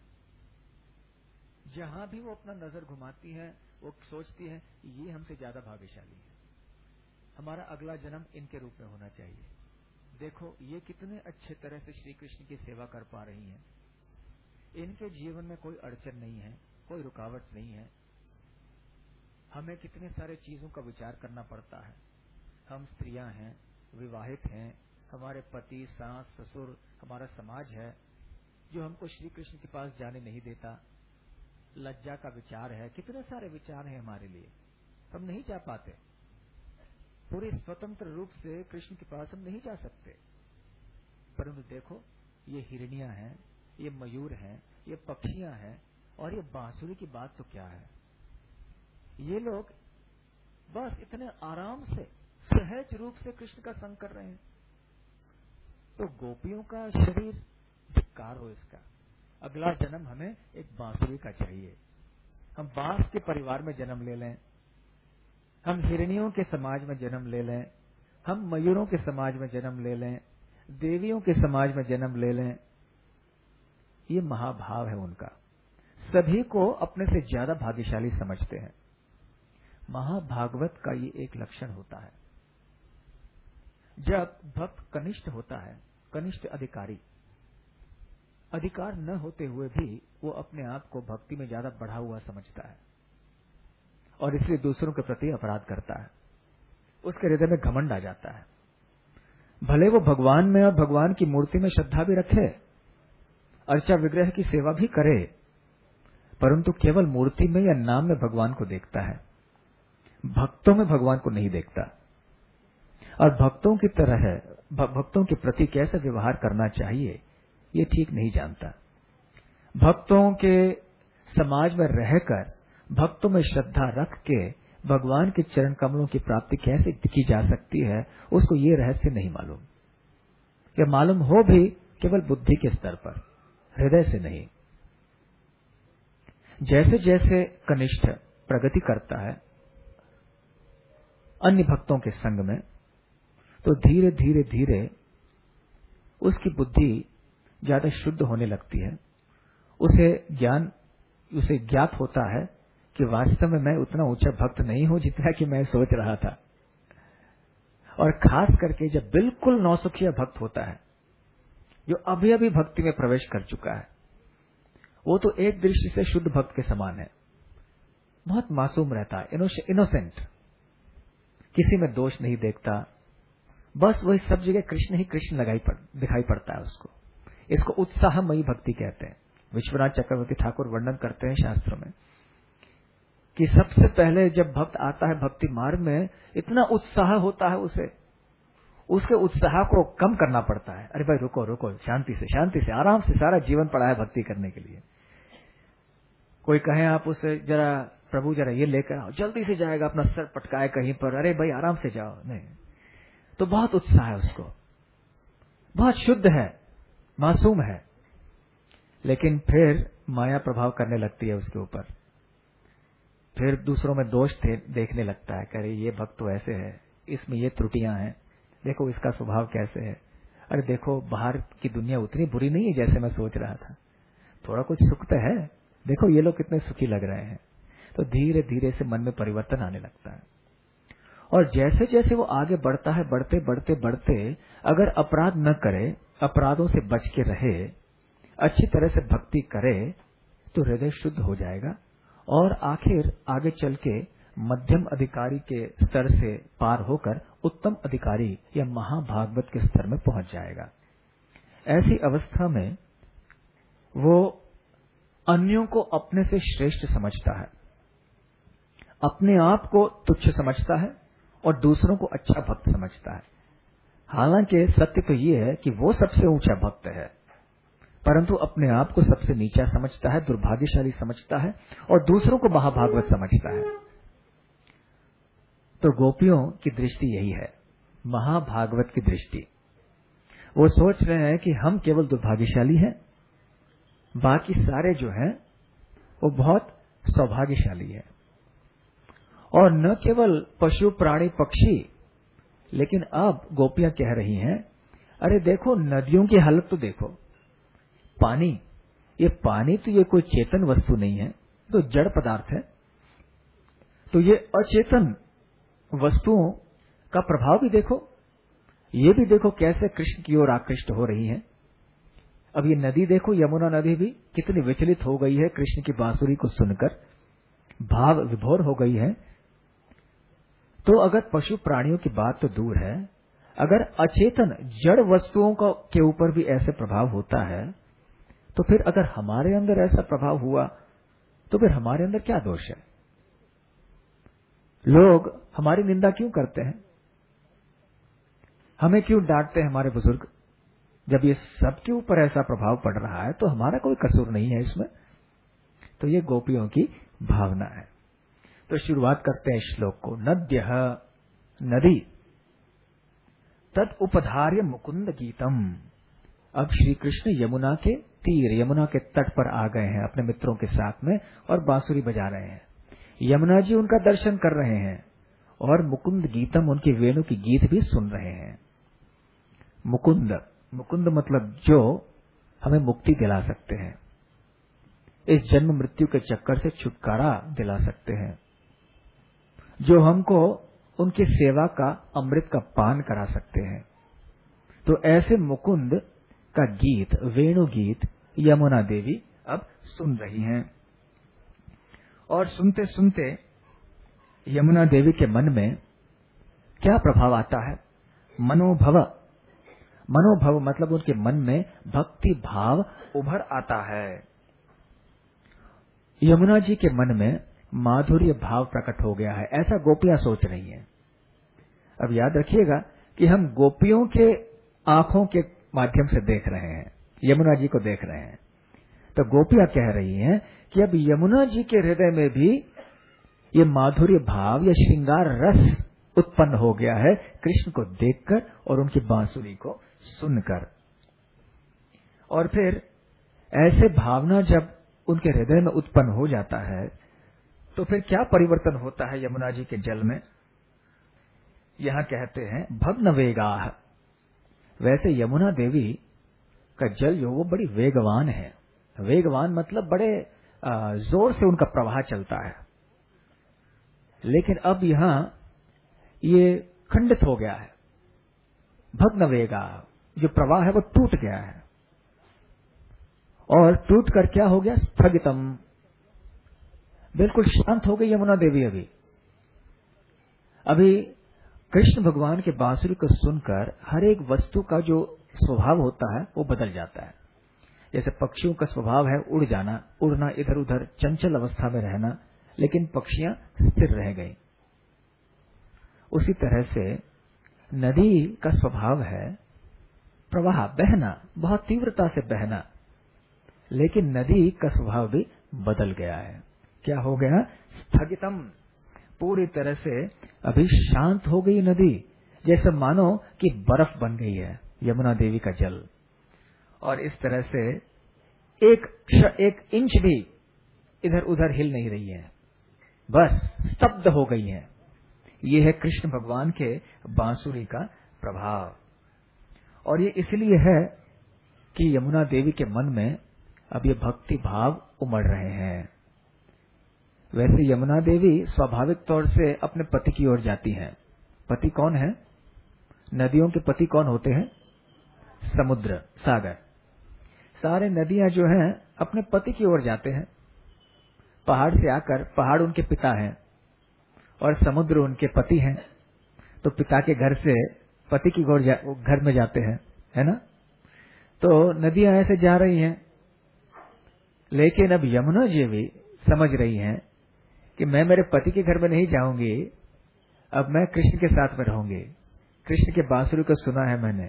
जहां भी वो अपना नजर घुमाती है वो सोचती है ये हमसे ज्यादा भाग्यशाली है, हमारा अगला जन्म इनके रूप में होना चाहिए। देखो ये कितने अच्छे तरह से श्री कृष्ण की सेवा कर पा रही हैं, इनके जीवन में कोई अड़चन नहीं है, कोई रुकावट नहीं है। हमें कितने सारे चीजों का विचार करना पड़ता है। हम स्त्रियां हैं, विवाहित हैं, हमारे पति, सास, ससुर, हमारा समाज है जो हमको श्री कृष्ण के पास जाने नहीं देता। लज्जा का विचार है, कितने सारे विचार हैं हमारे लिए, हम नहीं जा पाते। पूरे स्वतंत्र रूप से कृष्ण के पास हम नहीं जा सकते। परंतु देखो ये हिरनियां हैं, ये मयूर हैं, ये पक्षियां हैं, और ये बांसुरी की बात तो क्या है। ये लोग बस इतने आराम से, सहज रूप से कृष्ण का संग कर रहे हैं। तो गोपियों का शरीर धिक्कार हो इसका। अगला जन्म हमें एक बांसुरी का चाहिए। हम बांस के परिवार में जन्म ले लें, हम हिरनियों के समाज में जन्म ले लें, हम मयूरों के समाज में जन्म ले लें, देवियों के समाज में जन्म ले लें। ये महाभाव है उनका। सभी को अपने से ज्यादा भाग्यशाली समझते हैं। महाभागवत का ये एक लक्षण होता है। जब भक्त कनिष्ठ होता है, कनिष्ठ अधिकारी, अधिकार न होते हुए भी वो अपने आप को भक्ति में ज्यादा बढ़ा हुआ समझता है और इसलिए दूसरों के प्रति अपराध करता है। उसके हृदय में घमंड आ जाता है। भले वो भगवान में और भगवान की मूर्ति में श्रद्धा भी रखे, अर्चा विग्रह की सेवा भी करे, परंतु केवल मूर्ति में या नाम में भगवान को देखता है, भक्तों में भगवान को नहीं देखता। और भक्तों की तरह भक्तों के प्रति कैसे व्यवहार करना चाहिए ये ठीक नहीं जानता। भक्तों के समाज में रहकर भक्तों में श्रद्धा रख के भगवान के चरण कमलों की प्राप्ति कैसे की जा सकती है, उसको ये रहस्य नहीं मालूम। या मालूम हो भी केवल बुद्धि के स्तर पर, हृदय से नहीं। जैसे जैसे कनिष्ठ प्रगति करता है अन्य भक्तों के संग में, तो धीरे धीरे धीरे उसकी बुद्धि ज्यादा शुद्ध होने लगती है। उसे ज्ञात होता है कि वास्तव में मैं उतना ऊंचा भक्त नहीं हूं जितना कि मैं सोच रहा था। और खास करके जब बिल्कुल नौसुखिया भक्त होता है, जो अभी अभी भक्ति में प्रवेश कर चुका है, वो तो एक दृष्टि से शुद्ध भक्त के समान है। बहुत मासूम रहता है, इनोसेंट, किसी में दोष नहीं देखता, बस वही सब जगह कृष्ण ही कृष्ण दिखाई पड़ता है उसको। इसको उत्साहमयी भक्ति कहते हैं। विश्वनाथ चक्रवर्ती ठाकुर वर्णन करते हैं शास्त्रों में कि सबसे पहले जब भक्त आता है भक्ति मार्ग में, इतना उत्साह होता है उसके उत्साह को कम करना पड़ता है। अरे भाई रुको रुको, शांति से आराम से सारा जीवन पड़ा है भक्ति करने के लिए। कोई कहे आप उसे जरा प्रभु जरा ये लेकर आओ, जल्दी से जाएगा, अपना सर पटकाए कहीं पर, अरे भाई आराम से जाओ, नहीं। तो बहुत उत्साह है उसको, बहुत शुद्ध है, मासूम है, लेकिन फिर माया प्रभाव करने लगती है उसके ऊपर। फिर दूसरों में दोष देखने लगता है, अरे ये भक्त तो ऐसे है, इसमें ये त्रुटियां हैं, देखो इसका स्वभाव कैसे है, अरे देखो बाहर की दुनिया उतनी बुरी नहीं है जैसे मैं सोच रहा था, थोड़ा कुछ सुख तो है, देखो ये लोग कितने सुखी लग रहे हैं। तो धीरे धीरे से मन में परिवर्तन आने लगता है। और जैसे जैसे वो आगे बढ़ता है, बढ़ते अगर अपराध न करे, अपराधों से बच के रहे, अच्छी तरह से भक्ति करे, तो हृदय शुद्ध हो जाएगा और आखिर आगे चल के मध्यम अधिकारी के स्तर से पार होकर उत्तम अधिकारी या महाभागवत के स्तर में पहुंच जाएगा। ऐसी अवस्था में वो अन्यों को अपने से श्रेष्ठ समझता है, अपने आप को तुच्छ समझता है और दूसरों को अच्छा भक्त समझता है। हालांकि सत्य तो ये है कि वो सबसे ऊंचा भक्त है, परंतु अपने आप को सबसे नीचा समझता है, दुर्भाग्यशाली समझता है और दूसरों को महाभागवत समझता है। तो गोपियों की दृष्टि यही है, महाभागवत की दृष्टि। वो सोच रहे हैं कि हम केवल दुर्भाग्यशाली हैं, बाकी सारे जो हैं वो बहुत सौभाग्यशाली है। और न केवल पशु प्राणी पक्षी, लेकिन अब गोपियां कह रही हैं, अरे देखो नदियों की हालत तो देखो, पानी तो ये कोई चेतन वस्तु नहीं है, तो जड़ पदार्थ है। तो ये अचेतन वस्तुओं का प्रभाव भी देखो, ये भी देखो कैसे कृष्ण की ओर आकृष्ट हो रही है। अब ये नदी देखो, यमुना नदी भी कितनी विचलित हो गई है कृष्ण की बांसुरी को सुनकर, भाव विभोर हो गई है। तो अगर पशु प्राणियों की बात तो दूर है, अगर अचेतन जड़ वस्तुओं के ऊपर भी ऐसे प्रभाव होता है, तो फिर अगर हमारे अंदर ऐसा प्रभाव हुआ तो फिर हमारे अंदर क्या दोष है? लोग हमारी निंदा क्यों करते हैं, हमें क्यों डांटते हैं हमारे बुजुर्ग? जब ये सबके ऊपर ऐसा प्रभाव पड़ रहा है तो हमारा कोई कसूर नहीं है इसमें। तो ये गोपियों की भावना है। तो शुरुआत करते हैं श्लोक को। नद्यः नदी तद उपधार्य मुकुंद गीतम। अब श्री कृष्ण यमुना के तीर, यमुना के तट पर आ गए हैं अपने मित्रों के साथ में और बांसुरी बजा रहे हैं। यमुना जी उनका दर्शन कर रहे हैं और मुकुंद गीतम, उनकी वेणु की गीत भी सुन रहे हैं। मुकुंद मतलब जो हमें मुक्ति दिला सकते हैं, इस जन्म मृत्यु के चक्कर से छुटकारा दिला सकते हैं, जो हमको उनकी सेवा का अमृत का पान करा सकते हैं। तो ऐसे मुकुंद का गीत, वेणु गीत यमुना देवी अब सुन रही हैं। और सुनते सुनते यमुना देवी के मन में क्या प्रभाव आता है? मनोभव। मनोभव मतलब उनके मन में भक्ति भाव उभर आता है। यमुना जी के मन में माधुर्य भाव प्रकट हो गया है, ऐसा गोपियां सोच रही हैं। अब याद रखिएगा कि हम गोपियों के आंखों के माध्यम से देख रहे हैं, यमुना जी को देख रहे हैं। तो गोपियां कह रही हैं कि अब यमुना जी के हृदय में भी ये माधुर्य भाव या श्रृंगार रस उत्पन्न हो गया है, कृष्ण को देखकर और उनकी बांसुरी को सुनकर। और फिर ऐसे भावना जब उनके हृदय में उत्पन्न हो जाता है तो फिर क्या परिवर्तन होता है यमुना जी के जल में? यहां कहते हैं भग्न वेगाह। वैसे यमुना देवी का जल जो वो बड़ी वेगवान है। वेगवान मतलब बड़े जोर से उनका प्रवाह चलता है, लेकिन अब यहां ये खंडित हो गया है। भग्न वेगा, जो प्रवाह है वो टूट गया है। और टूट कर क्या हो गया? स्थगितम, बिल्कुल शांत हो गई यमुना देवी। अभी कृष्ण भगवान के बांसुरी को सुनकर हर एक वस्तु का जो स्वभाव होता है वो बदल जाता है। जैसे पक्षियों का स्वभाव है उड़ जाना, उड़ना, इधर उधर चंचल अवस्था में रहना, लेकिन पक्षियां स्थिर रह गई। उसी तरह से नदी का स्वभाव है प्रवाह, बहना, बहुत तीव्रता से बहना, लेकिन नदी का स्वभाव भी बदल गया है। क्या हो गया? स्थगितम, पूरी तरह से अभी शांत हो गई नदी, जैसे मानो कि बर्फ बन गई है यमुना देवी का जल। और इस तरह से एक इंच भी इधर उधर हिल नहीं रही है, बस स्तब्ध हो गई है। ये है कृष्ण भगवान के बांसुरी का प्रभाव। और ये इसलिए है कि यमुना देवी के मन में अब ये भक्ति भाव उमड़ रहे हैं। वैसे यमुना देवी स्वाभाविक तौर से अपने पति की ओर जाती हैं। पति कौन है? नदियों के पति कौन होते हैं? समुद्र, सागर। सारे नदियां जो हैं अपने पति की ओर जाते हैं। पहाड़ से आकर, पहाड़ उनके पिता हैं और समुद्र उनके पति हैं, तो पिता के घर से पति की ओर घर में जाते हैं, है ना? तो नदियां ऐसे जा रही हैं। लेकिन अब यमुना जी भी समझ रही हैं कि मैं मेरे पति के घर में नहीं जाऊंगी, अब मैं कृष्ण के साथ में रहूंगी। कृष्ण के बांसुरी को सुना है मैंने,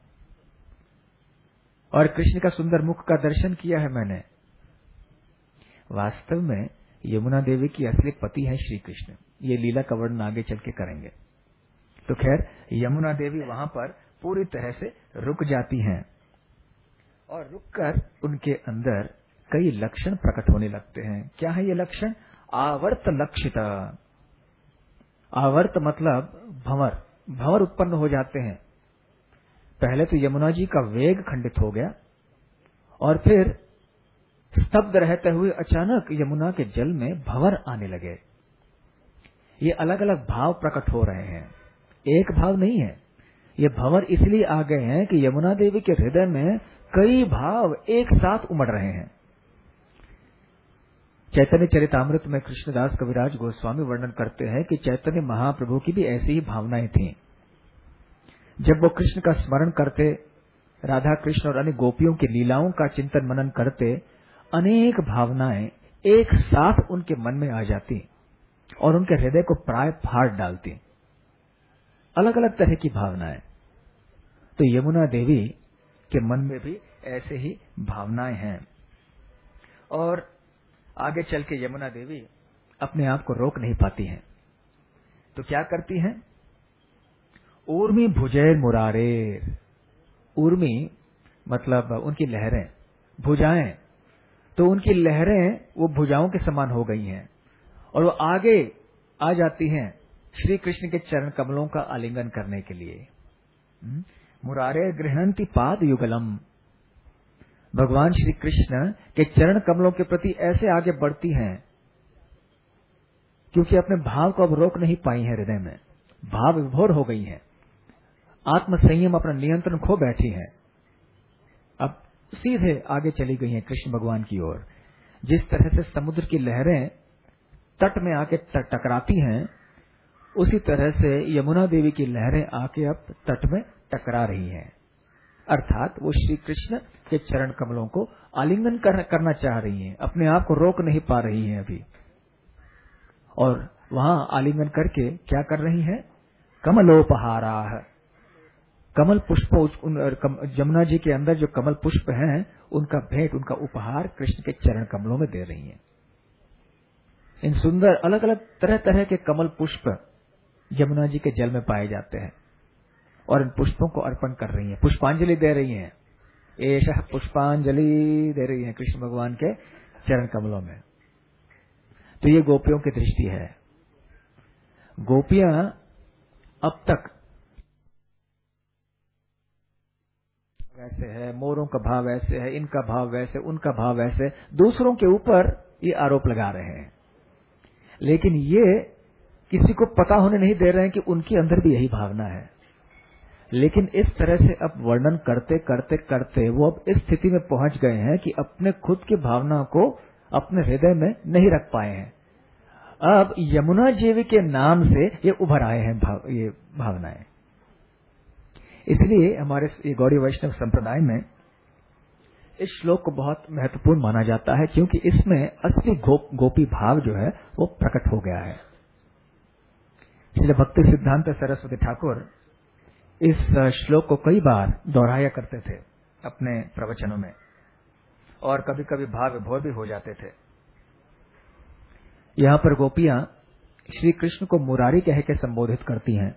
और कृष्ण का सुंदर मुख का दर्शन किया है मैंने। वास्तव में यमुना देवी की असली पति है श्री कृष्ण। ये लीला का वर्णन आगे चल के करेंगे। तो खैर, यमुना देवी वहां पर पूरी तरह से रुक जाती हैं, और रुककर उनके अंदर कई लक्षण प्रकट होने लगते हैं। क्या है ये लक्षण? आवर्त लक्षित। आवर्त मतलब भंवर, भंवर उत्पन्न हो जाते हैं। पहले तो यमुना जी का वेग खंडित हो गया, और फिर स्तब्ध रहते हुए अचानक यमुना के जल में भंवर आने लगे। ये अलग अलग भाव प्रकट हो रहे हैं, एक भाव नहीं है। ये भंवर इसलिए आ गए हैं कि यमुना देवी के हृदय में कई भाव एक साथ उमड़ रहे हैं। चैतन्य चरितामृत में कृष्णदास कविराज गोस्वामी वर्णन करते हैं कि चैतन्य महाप्रभु की भी ऐसी ही भावनाएं थीं। जब वो कृष्ण का स्मरण करते, राधा कृष्ण और अन्य गोपियों की लीलाओं का चिंतन मनन करते, अनेक भावनाएं एक साथ उनके मन में आ जाती और उनके हृदय को प्राय फाड़ डालती, अलग अलग तरह की भावनाएं। तो यमुना देवी के मन में भी ऐसे ही भावनाएं हैं। और आगे चल के यमुना देवी अपने आप को रोक नहीं पाती हैं, तो क्या करती हैं? ऊर्मी भुजैर मुरारेर। ऊर्मी मतलब उनकी लहरें, भुजाएं, तो उनकी लहरें वो भुजाओं के समान हो गई हैं, और वो आगे आ जाती हैं श्री कृष्ण के चरण कमलों का आलिंगन करने के लिए। मुरारे गृह्णन्ति पाद युगलम। भगवान श्री कृष्ण के चरण कमलों के प्रति ऐसे आगे बढ़ती हैं क्योंकि अपने भाव को अब रोक नहीं पाई हैं, हृदय में भाव विभोर हो गई हैं, आत्म संयम, अपना नियंत्रण खो बैठी हैं। अब सीधे आगे चली गई हैं कृष्ण भगवान की ओर। जिस तरह से समुद्र की लहरें तट में आके टकराती हैं, उसी तरह से यमुना देवी की लहरें आके अब तट में टकरा रही हैं। अर्थात वो श्री कृष्ण के चरण कमलों को आलिंगन करना चाह रही हैं, अपने आप को रोक नहीं पा रही हैं अभी। और वहां आलिंगन करके क्या कर रही हैं? कमलोपहाराः, कमल पुष्पों, जमुना जी के अंदर जो कमल पुष्प हैं उनका भेंट, उनका उपहार कृष्ण के चरण कमलों में दे रही हैं। इन सुंदर अलग अलग तरह तरह के कमल पुष्प यमुना जी के जल में पाए जाते हैं और इन पुष्पों को अर्पण कर रही हैं, पुष्पांजलि दे रही हैं। एषः पुष्पांजलि दे रही हैं कृष्ण भगवान के चरण कमलों में। तो ये गोपियों की दृष्टि है। गोपियां अब तक वैसे है, मोरों का भाव ऐसे है, इनका भाव वैसे, उनका भाव वैसे, दूसरों के ऊपर ये आरोप लगा रहे हैं। लेकिन ये किसी को पता होने नहीं दे रहे हैं कि उनके अंदर भी यही भावना है। लेकिन इस तरह से अब वर्णन करते करते करते वो अब इस स्थिति में पहुंच गए हैं कि अपने खुद की भावना को अपने हृदय में नहीं रख पाए हैं। अब यमुना देवी के नाम से ये उभर आए हैं ये भावनाएं। इसलिए हमारे ये गौड़ी वैष्णव संप्रदाय में इस श्लोक को बहुत महत्वपूर्ण माना जाता है, क्योंकि इसमें असली गोपी भाव जो है वो प्रकट हो गया है। इसलिए भक्ति सिद्धांत सरस्वती ठाकुर इस श्लोक को कई बार दोहराया करते थे अपने प्रवचनों में, और कभी कभी भाव विभोर भी हो जाते थे। यहाँ पर गोपियां श्री कृष्ण को मुरारी कह के संबोधित करती हैं।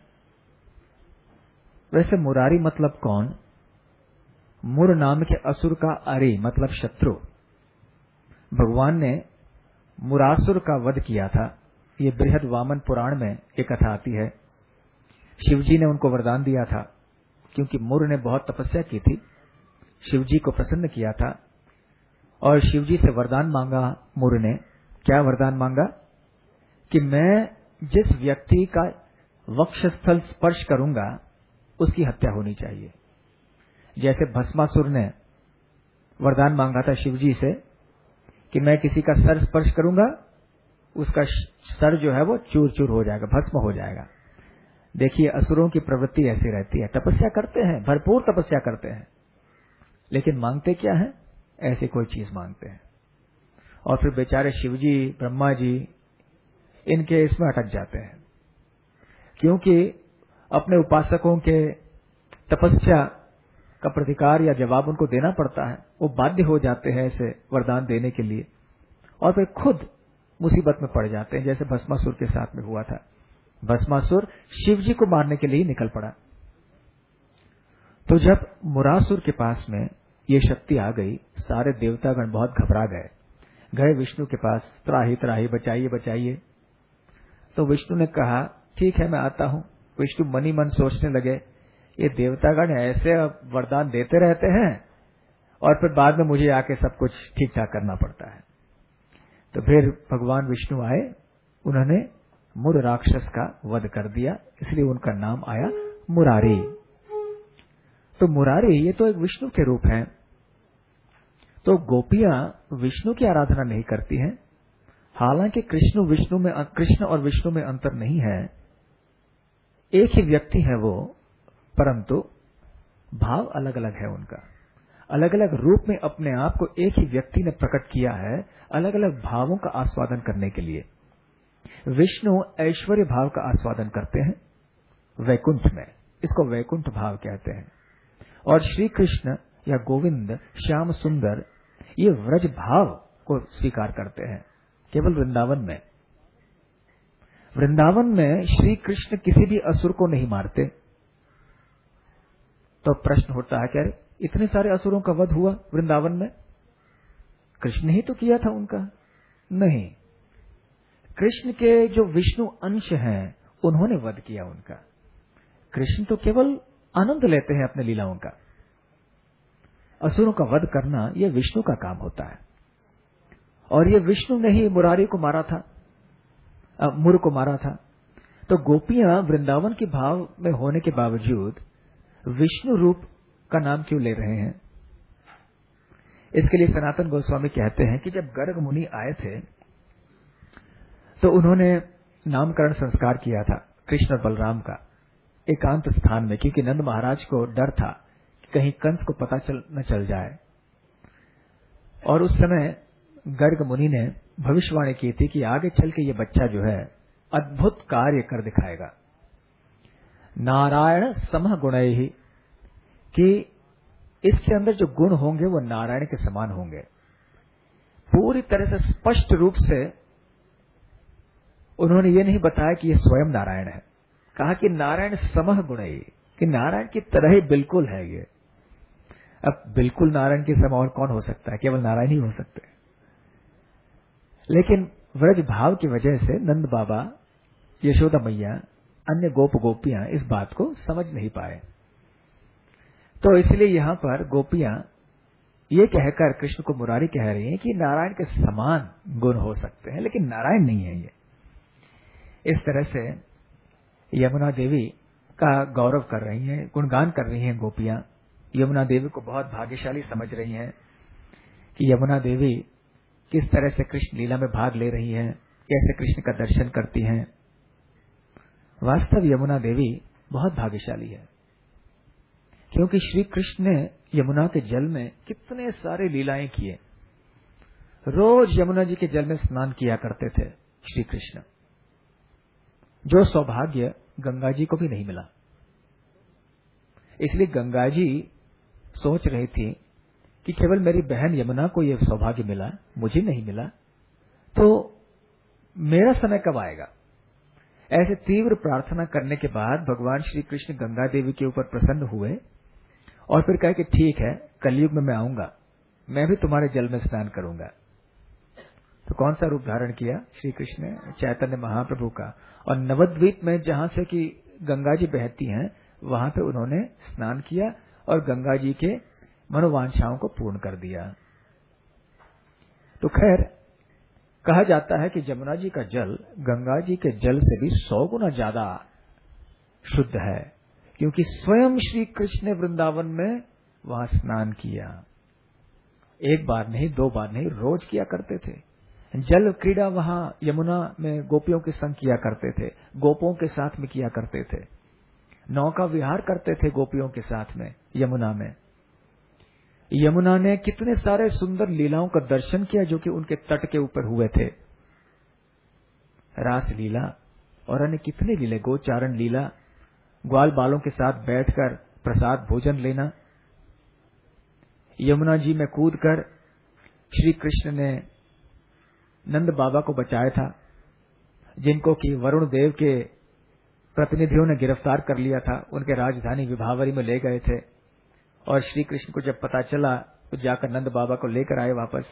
वैसे मुरारी मतलब कौन? मुर नाम के असुर का अरे मतलब शत्रु। भगवान ने मुरासुर का वध किया था। ये बृहद वामन पुराण में एक कथा आती है। शिवजी ने उनको वरदान दिया था, क्योंकि मुर ने बहुत तपस्या की थी, शिवजी को प्रसन्न किया था, और शिवजी से वरदान मांगा। मुर ने क्या वरदान मांगा? कि मैं जिस व्यक्ति का वक्षस्थल स्पर्श करूंगा उसकी हत्या होनी चाहिए। जैसे भस्मासुर ने वरदान मांगा था शिवजी से कि मैं किसी का सर स्पर्श करूंगा, उसका सर जो है वो चूर चूर हो जाएगा, भस्म हो जाएगा। देखिए, असुरों की प्रवृत्ति ऐसी रहती है, तपस्या करते हैं, भरपूर तपस्या करते हैं, लेकिन मांगते क्या है? ऐसी कोई चीज मांगते हैं। और फिर बेचारे शिवजी, ब्रह्मा जी इनके इसमें अटक जाते हैं, क्योंकि अपने उपासकों के तपस्या का प्रतिकार या जवाब उनको देना पड़ता है। वो बाध्य हो जाते हैं ऐसे वरदान देने के लिए, और फिर खुद मुसीबत में पड़ जाते हैं, जैसे भस्मासुर के साथ में हुआ था। भस्मासुर शिवजी को मारने के लिए निकल पड़ा। तो जब मुरासुर के पास में ये शक्ति आ गई, सारे देवतागण बहुत घबरा गए विष्णु के पास, त्राही त्राही, बचाइए बचाइए। तो विष्णु ने कहा ठीक है मैं आता हूं। विष्णु मनी मन सोचने लगे, ये देवतागण ऐसे वरदान देते रहते हैं और फिर बाद में मुझे आके सब कुछ ठीक ठाक करना पड़ता है। तो फिर भगवान विष्णु आए, उन्होंने मुर राक्षस का वध कर दिया, इसलिए उनका नाम आया मुरारी। तो मुरारी ये तो एक विष्णु के रूप हैं। तो गोपियां विष्णु की आराधना नहीं करती हैं, हालांकि कृष्ण और विष्णु में अंतर नहीं है, एक ही व्यक्ति है वो, परंतु भाव अलग अलग है उनका। अलग अलग रूप में अपने आप को एक ही व्यक्ति ने प्रकट किया है, अलग अलग भावों का आस्वादन करने के लिए। विष्णु ऐश्वर्य भाव का आस्वादन करते हैं वैकुंठ में, इसको वैकुंठ भाव कहते हैं। और श्री कृष्ण या गोविंद, श्याम सुंदर, ये व्रज भाव को स्वीकार करते हैं केवल वृंदावन में। वृंदावन में श्री कृष्ण किसी भी असुर को नहीं मारते। तो प्रश्न होता है कि इतने सारे असुरों का वध हुआ वृंदावन में, कृष्ण ही तो किया था उनका? नहीं, कृष्ण के जो विष्णु अंश हैं उन्होंने वध किया उनका। कृष्ण तो केवल आनंद लेते हैं अपने लीलाओं का। असुरों का वध करना यह विष्णु का काम होता है, और ये विष्णु ने ही मुरारी को मारा था, मुर को मारा था। तो गोपियां वृंदावन के भाव में होने के बावजूद विष्णु रूप का नाम क्यों ले रहे हैं? इसके लिए सनातन गोस्वामी कहते हैं कि जब गर्ग मुनि आए थे तो उन्होंने नामकरण संस्कार किया था कृष्ण और बलराम का एकांत स्थान में, क्योंकि नंद महाराज को डर था कि कहीं कंस को पता न चल जाए। और उस समय गर्ग मुनि ने भविष्यवाणी की थी कि आगे चल के ये बच्चा जो है अद्भुत कार्य कर दिखाएगा। नारायण समः गुणैहि, कि इसके अंदर जो गुण होंगे वो नारायण के समान होंगे। पूरी तरह से स्पष्ट रूप से उन्होंने ये नहीं बताया कि ये स्वयं नारायण है, कहा कि नारायण समः गुणैहि, कि नारायण की तरह ही बिल्कुल है ये। अब बिल्कुल नारायण के समान और कौन हो सकता है, केवल नारायण ही हो सकते हैं। लेकिन व्रज भाव की वजह से नंद बाबा, यशोदा मैया, अन्य गोप गोपियां इस बात को समझ नहीं पाए। तो इसलिए यहां पर गोपियां ये कहकर कृष्ण को मुरारी कह रही हैं कि नारायण के समान गुण हो सकते हैं, लेकिन नारायण नहीं है ये। इस तरह से यमुना देवी का गौरव कर रही हैं, गुणगान कर रही हैं गोपियां। यमुना देवी को बहुत भाग्यशाली समझ रही हैं कि यमुना देवी किस तरह से कृष्ण लीला में भाग ले रही हैं, कैसे कृष्ण का दर्शन करती हैं। वास्तव यमुना देवी बहुत भाग्यशाली है, क्योंकि श्री कृष्ण ने यमुना के जल में कितने सारे लीलाएं किए। रोज यमुना जी के जल में स्नान किया करते थे श्री कृष्ण, जो सौभाग्य गंगा जी को भी नहीं मिला। इसलिए गंगा जी सोच रही थी कि केवल मेरी बहन यमुना को यह सौभाग्य मिला, मुझे नहीं मिला, तो मेरा समय कब आएगा। ऐसे तीव्र प्रार्थना करने के बाद भगवान श्री कृष्ण गंगा देवी के ऊपर प्रसन्न हुए और फिर कहे कि ठीक है, कलयुग में मैं आऊंगा, मैं भी तुम्हारे जल में स्नान करूंगा। तो कौन सा रूप धारण किया श्री कृष्ण ने? चैतन्य महाप्रभु का। और नवद्वीप में जहां से कि गंगा जी बहती हैं, वहां पे उन्होंने स्नान किया और गंगा जी के मनोवांछाओं को पूर्ण कर दिया। तो खैर, कहा जाता है कि यमुना जी का जल गंगा जी के जल से भी 100 गुना ज्यादा शुद्ध है, क्योंकि स्वयं श्री कृष्ण ने वृंदावन में वहां स्नान किया। एक बार नहीं, 2 बार नहीं, रोज किया करते थे। जल क्रीड़ा वहां यमुना में गोपियों के संग किया करते थे, गोपों के साथ में किया करते थे, नौका विहार करते थे गोपियों के साथ में यमुना में। यमुना ने कितने सारे सुंदर लीलाओं का दर्शन किया जो कि उनके तट के ऊपर हुए थे। रास लीला और अन्य कितने लीले, गोचारण लीला, ग्वाल बालों के साथ बैठकर प्रसाद भोजन लेना। यमुना जी में कूदकर श्री कृष्ण ने नंद बाबा को बचाया था, जिनको कि वरुण देव के प्रतिनिधियों ने गिरफ्तार कर लिया था, उनके राजधानी विभावरी में ले गए थे। और श्री कृष्ण को जब पता चला तो जाकर नंद बाबा को लेकर आए वापस।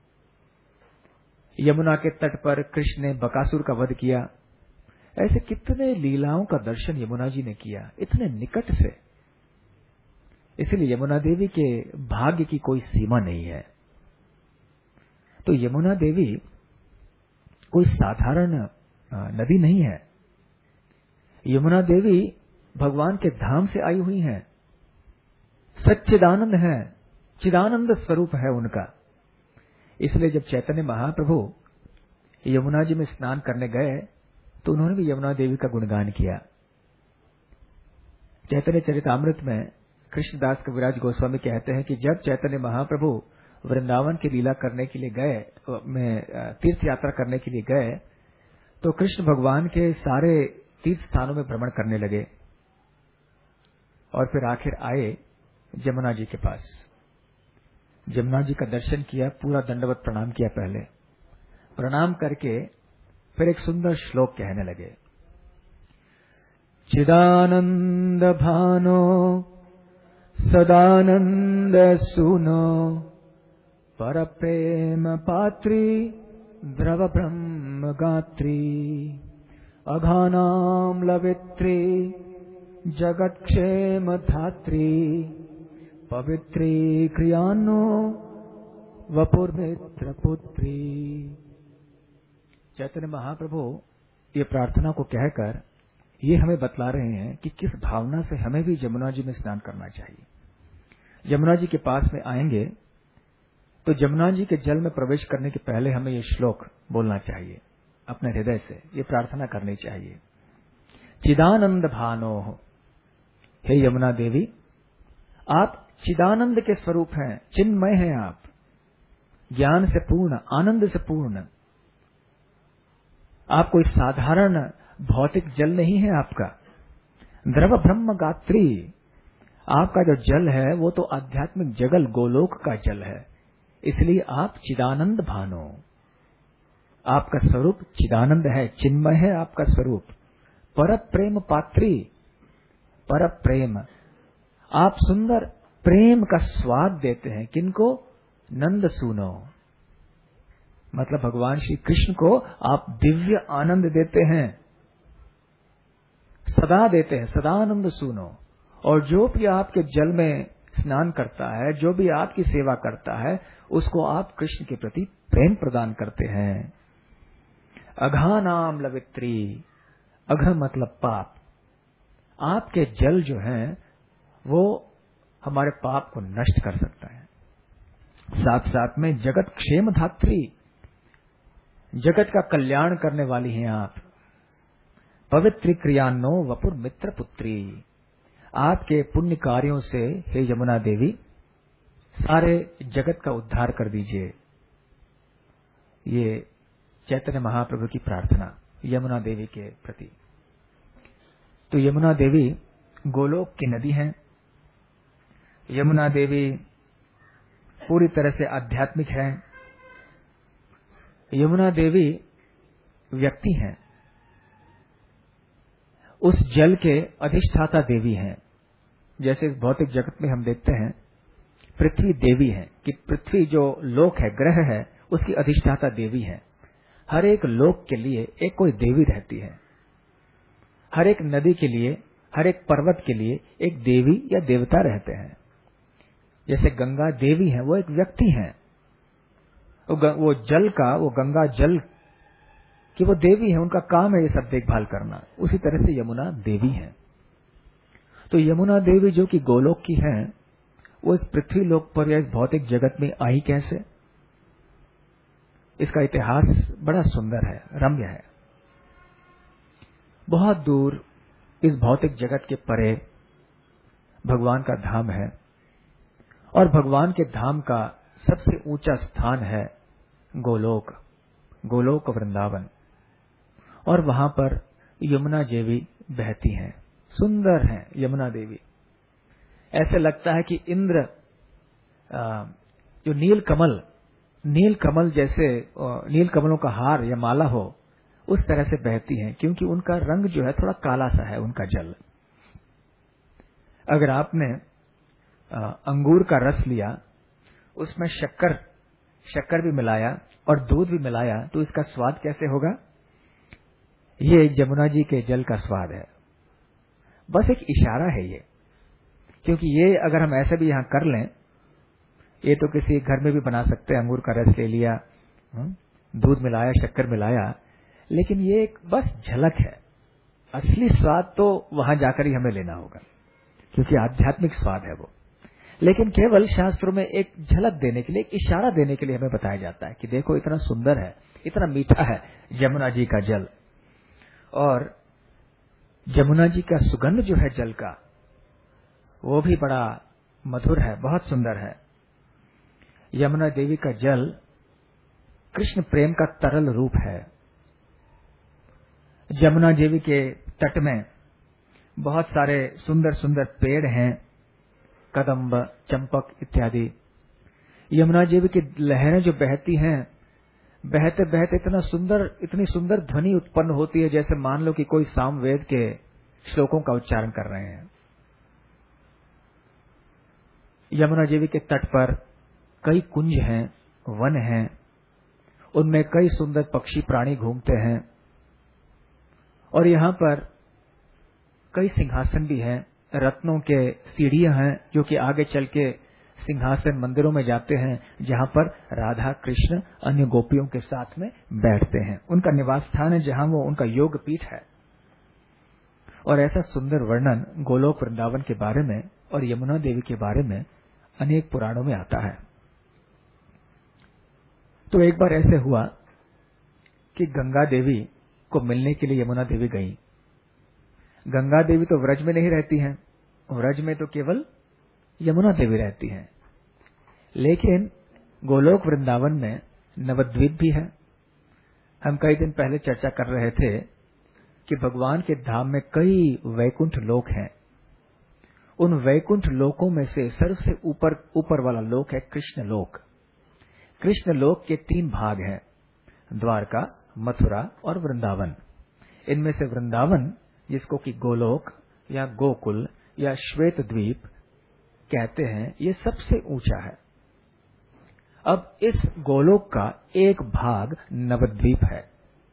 यमुना के तट पर कृष्ण ने बकासुर का वध किया। ऐसे कितने लीलाओं का दर्शन यमुना जी ने किया, इतने निकट से। इसलिए यमुना देवी के भाग्य की कोई सीमा नहीं है। तो यमुना देवी कोई साधारण नदी नहीं है। यमुना देवी भगवान के धाम से आई हुई हैं, सच्चिदानंद है, चिदानंद स्वरूप है उनका। इसलिए जब चैतन्य महाप्रभु यमुना जी में स्नान करने गए तो उन्होंने भी यमुना देवी का गुणगान किया। चैतन्य चरितामृत में कृष्णदास कविराज गोस्वामी कहते हैं कि जब चैतन्य महाप्रभु वृंदावन की लीला करने के लिए गए, तीर्थ यात्रा करने के लिए गए, तो कृष्ण भगवान के सारे तीर्थ स्थानों में भ्रमण करने लगे और फिर आखिर आए यमुना जी के पास। यमुना जी का दर्शन किया, पूरा दंडवत प्रणाम किया। पहले प्रणाम करके फिर एक सुंदर श्लोक कहने लगे। चिदानंद भानो सदानंद सुनो पर प्रेम पात्री द्रव ब्रह्म गात्री अघानाम लवित्री जगत क्षेम धात्री पवित्री क्रियानो वपुर्मित्र पुत्री। चैतन्य महाप्रभु ये प्रार्थना को कहकर ये हमें बतला रहे हैं कि किस भावना से हमें भी यमुना जी में स्नान करना चाहिए। यमुना जी के पास में आएंगे तो जमुना जी के जल में प्रवेश करने के पहले हमें ये श्लोक बोलना चाहिए, अपने हृदय से ये प्रार्थना करनी चाहिए। चिदानंद भानो, हे यमुना देवी, आप चिदानंद के स्वरूप हैं, चिन्मय हैं आप, ज्ञान से पूर्ण, आनंद से पूर्ण। आप कोई साधारण भौतिक जल नहीं है आपका, द्रव ब्रह्म गात्री। आपका जो जल है वो तो आध्यात्मिक जगल गोलोक का जल है, इसलिए आप चिदानंद भानो। आपका स्वरूप चिदानंद है, चिन्मय है आपका स्वरूप। पर प्रेम पात्री, पर प्रेम, आप सुंदर प्रेम का स्वाद देते हैं। किनको? नंद सुनो, मतलब भगवान श्री कृष्ण को आप दिव्य आनंद देते हैं, सदा देते हैं, सदा आनंद सुनो। और जो भी आपके जल में स्नान करता है, जो भी आपकी सेवा करता है, उसको आप कृष्ण के प्रति प्रेम प्रदान करते हैं। अघा नाम लवित्री, अघ मतलब पाप। आपके जल जो हैं वो हमारे पाप को नष्ट कर सकता है। साथ साथ में जगत क्षेम धात्री, जगत का कल्याण करने वाली हैं आप। पवित्र क्रियान्नो वपुर मित्र पुत्री, आपके पुण्य कार्यों से हे यमुना देवी सारे जगत का उद्धार कर दीजिए। ये चैतन्य महाप्रभु की प्रार्थना यमुना देवी के प्रति। तो यमुना देवी गोलोक की नदी हैं। यमुना देवी पूरी तरह से आध्यात्मिक है। यमुना देवी व्यक्ति हैं, उस जल के अधिष्ठाता देवी हैं। जैसे इस भौतिक जगत में हम देखते हैं पृथ्वी देवी है, कि पृथ्वी जो लोक है, ग्रह है, उसकी अधिष्ठाता देवी है। हर एक लोक के लिए एक कोई देवी रहती है। हर एक नदी के लिए, हर एक पर्वत के लिए एक देवी या देवता रहते हैं। जैसे गंगा देवी है, वो एक व्यक्ति है, वो जल का, वो गंगा जल कि वो देवी है, उनका काम है ये सब देखभाल करना। उसी तरह से यमुना देवी है। तो यमुना देवी जो कि गोलोक की है, वो इस पृथ्वी लोक पर या इस भौतिक जगत में आई कैसे? इसका इतिहास बड़ा सुंदर है, रम्य है। बहुत दूर इस भौतिक जगत के परे भगवान का धाम है, और भगवान के धाम का सबसे ऊंचा स्थान है गोलोक, गोलोक वृंदावन। और वहां पर यमुना देवी बहती हैं, सुंदर हैं यमुना देवी। ऐसे लगता है कि इंद्र जो नील कमल जैसे नील कमलों का हार या माला हो, उस तरह से बहती हैं, क्योंकि उनका रंग जो है थोड़ा काला सा है उनका जल। अगर आपने अंगूर का रस लिया, उसमें शक्कर भी मिलाया और दूध भी मिलाया, तो इसका स्वाद कैसे होगा? ये यमुना जी के जल का स्वाद है। बस एक इशारा है ये, क्योंकि ये अगर हम ऐसे भी यहां कर लें, ये तो किसी घर में भी बना सकते हैं। अंगूर का रस ले लिया, दूध मिलाया, शक्कर मिलाया, लेकिन ये एक बस झलक है। असली स्वाद तो वहां जाकर ही हमें लेना होगा, क्योंकि आध्यात्मिक स्वाद है वो। लेकिन केवल शास्त्रों में एक झलक देने के लिए, एक इशारा देने के लिए हमें बताया जाता है कि देखो इतना सुंदर है, इतना मीठा है यमुना जी का जल। और यमुना जी का सुगंध जो है जल का, वो भी बड़ा मधुर है, बहुत सुंदर है। यमुना देवी का जल कृष्ण प्रेम का तरल रूप है। यमुना देवी के तट में बहुत सारे सुंदर सुंदर पेड़ हैं, कदम्ब, चंपक इत्यादि। यमुना देवी की लहरें जो बहती हैं, बहते बहते इतनी सुंदर ध्वनि उत्पन्न होती है, जैसे मान लो कि कोई सामवेद के श्लोकों का उच्चारण कर रहे हैं। यमुना देवी के तट पर कई कुंज हैं, वन हैं, उनमें कई सुंदर पक्षी प्राणी घूमते हैं, और यहाँ पर कई सिंहासन भी हैं, रत्नों के सीढ़ियां हैं, जो कि आगे चल के सिंहासन मंदिरों में जाते हैं, जहां पर राधा कृष्ण अन्य गोपियों के साथ में बैठते हैं। उनका निवास स्थान है, जहां वो उनका योग पीठ है। और ऐसा सुंदर वर्णन गोलोक वृंदावन के बारे में और यमुना देवी के बारे में अनेक पुराणों में आता है। तो एक बार ऐसे हुआ कि गंगा देवी को मिलने के लिए यमुना देवी गई। गंगा देवी तो व्रज में नहीं रहती हैं, व्रज में तो केवल यमुना देवी रहती हैं। लेकिन गोलोक वृंदावन में नवद्वीप भी है। हम कई दिन पहले चर्चा कर रहे थे कि भगवान के धाम में कई वैकुंठ लोक हैं। उन वैकुंठ लोकों में से सबसे ऊपर वाला लोक है कृष्ण लोक। कृष्ण लोक के 3 भाग हैं, द्वारका, मथुरा और वृंदावन। इनमें से वृंदावन, जिसको कि गोलोक या गोकुल या श्वेत द्वीप कहते हैं, ये सबसे ऊंचा है। अब इस गोलोक का एक भाग नवद्वीप है।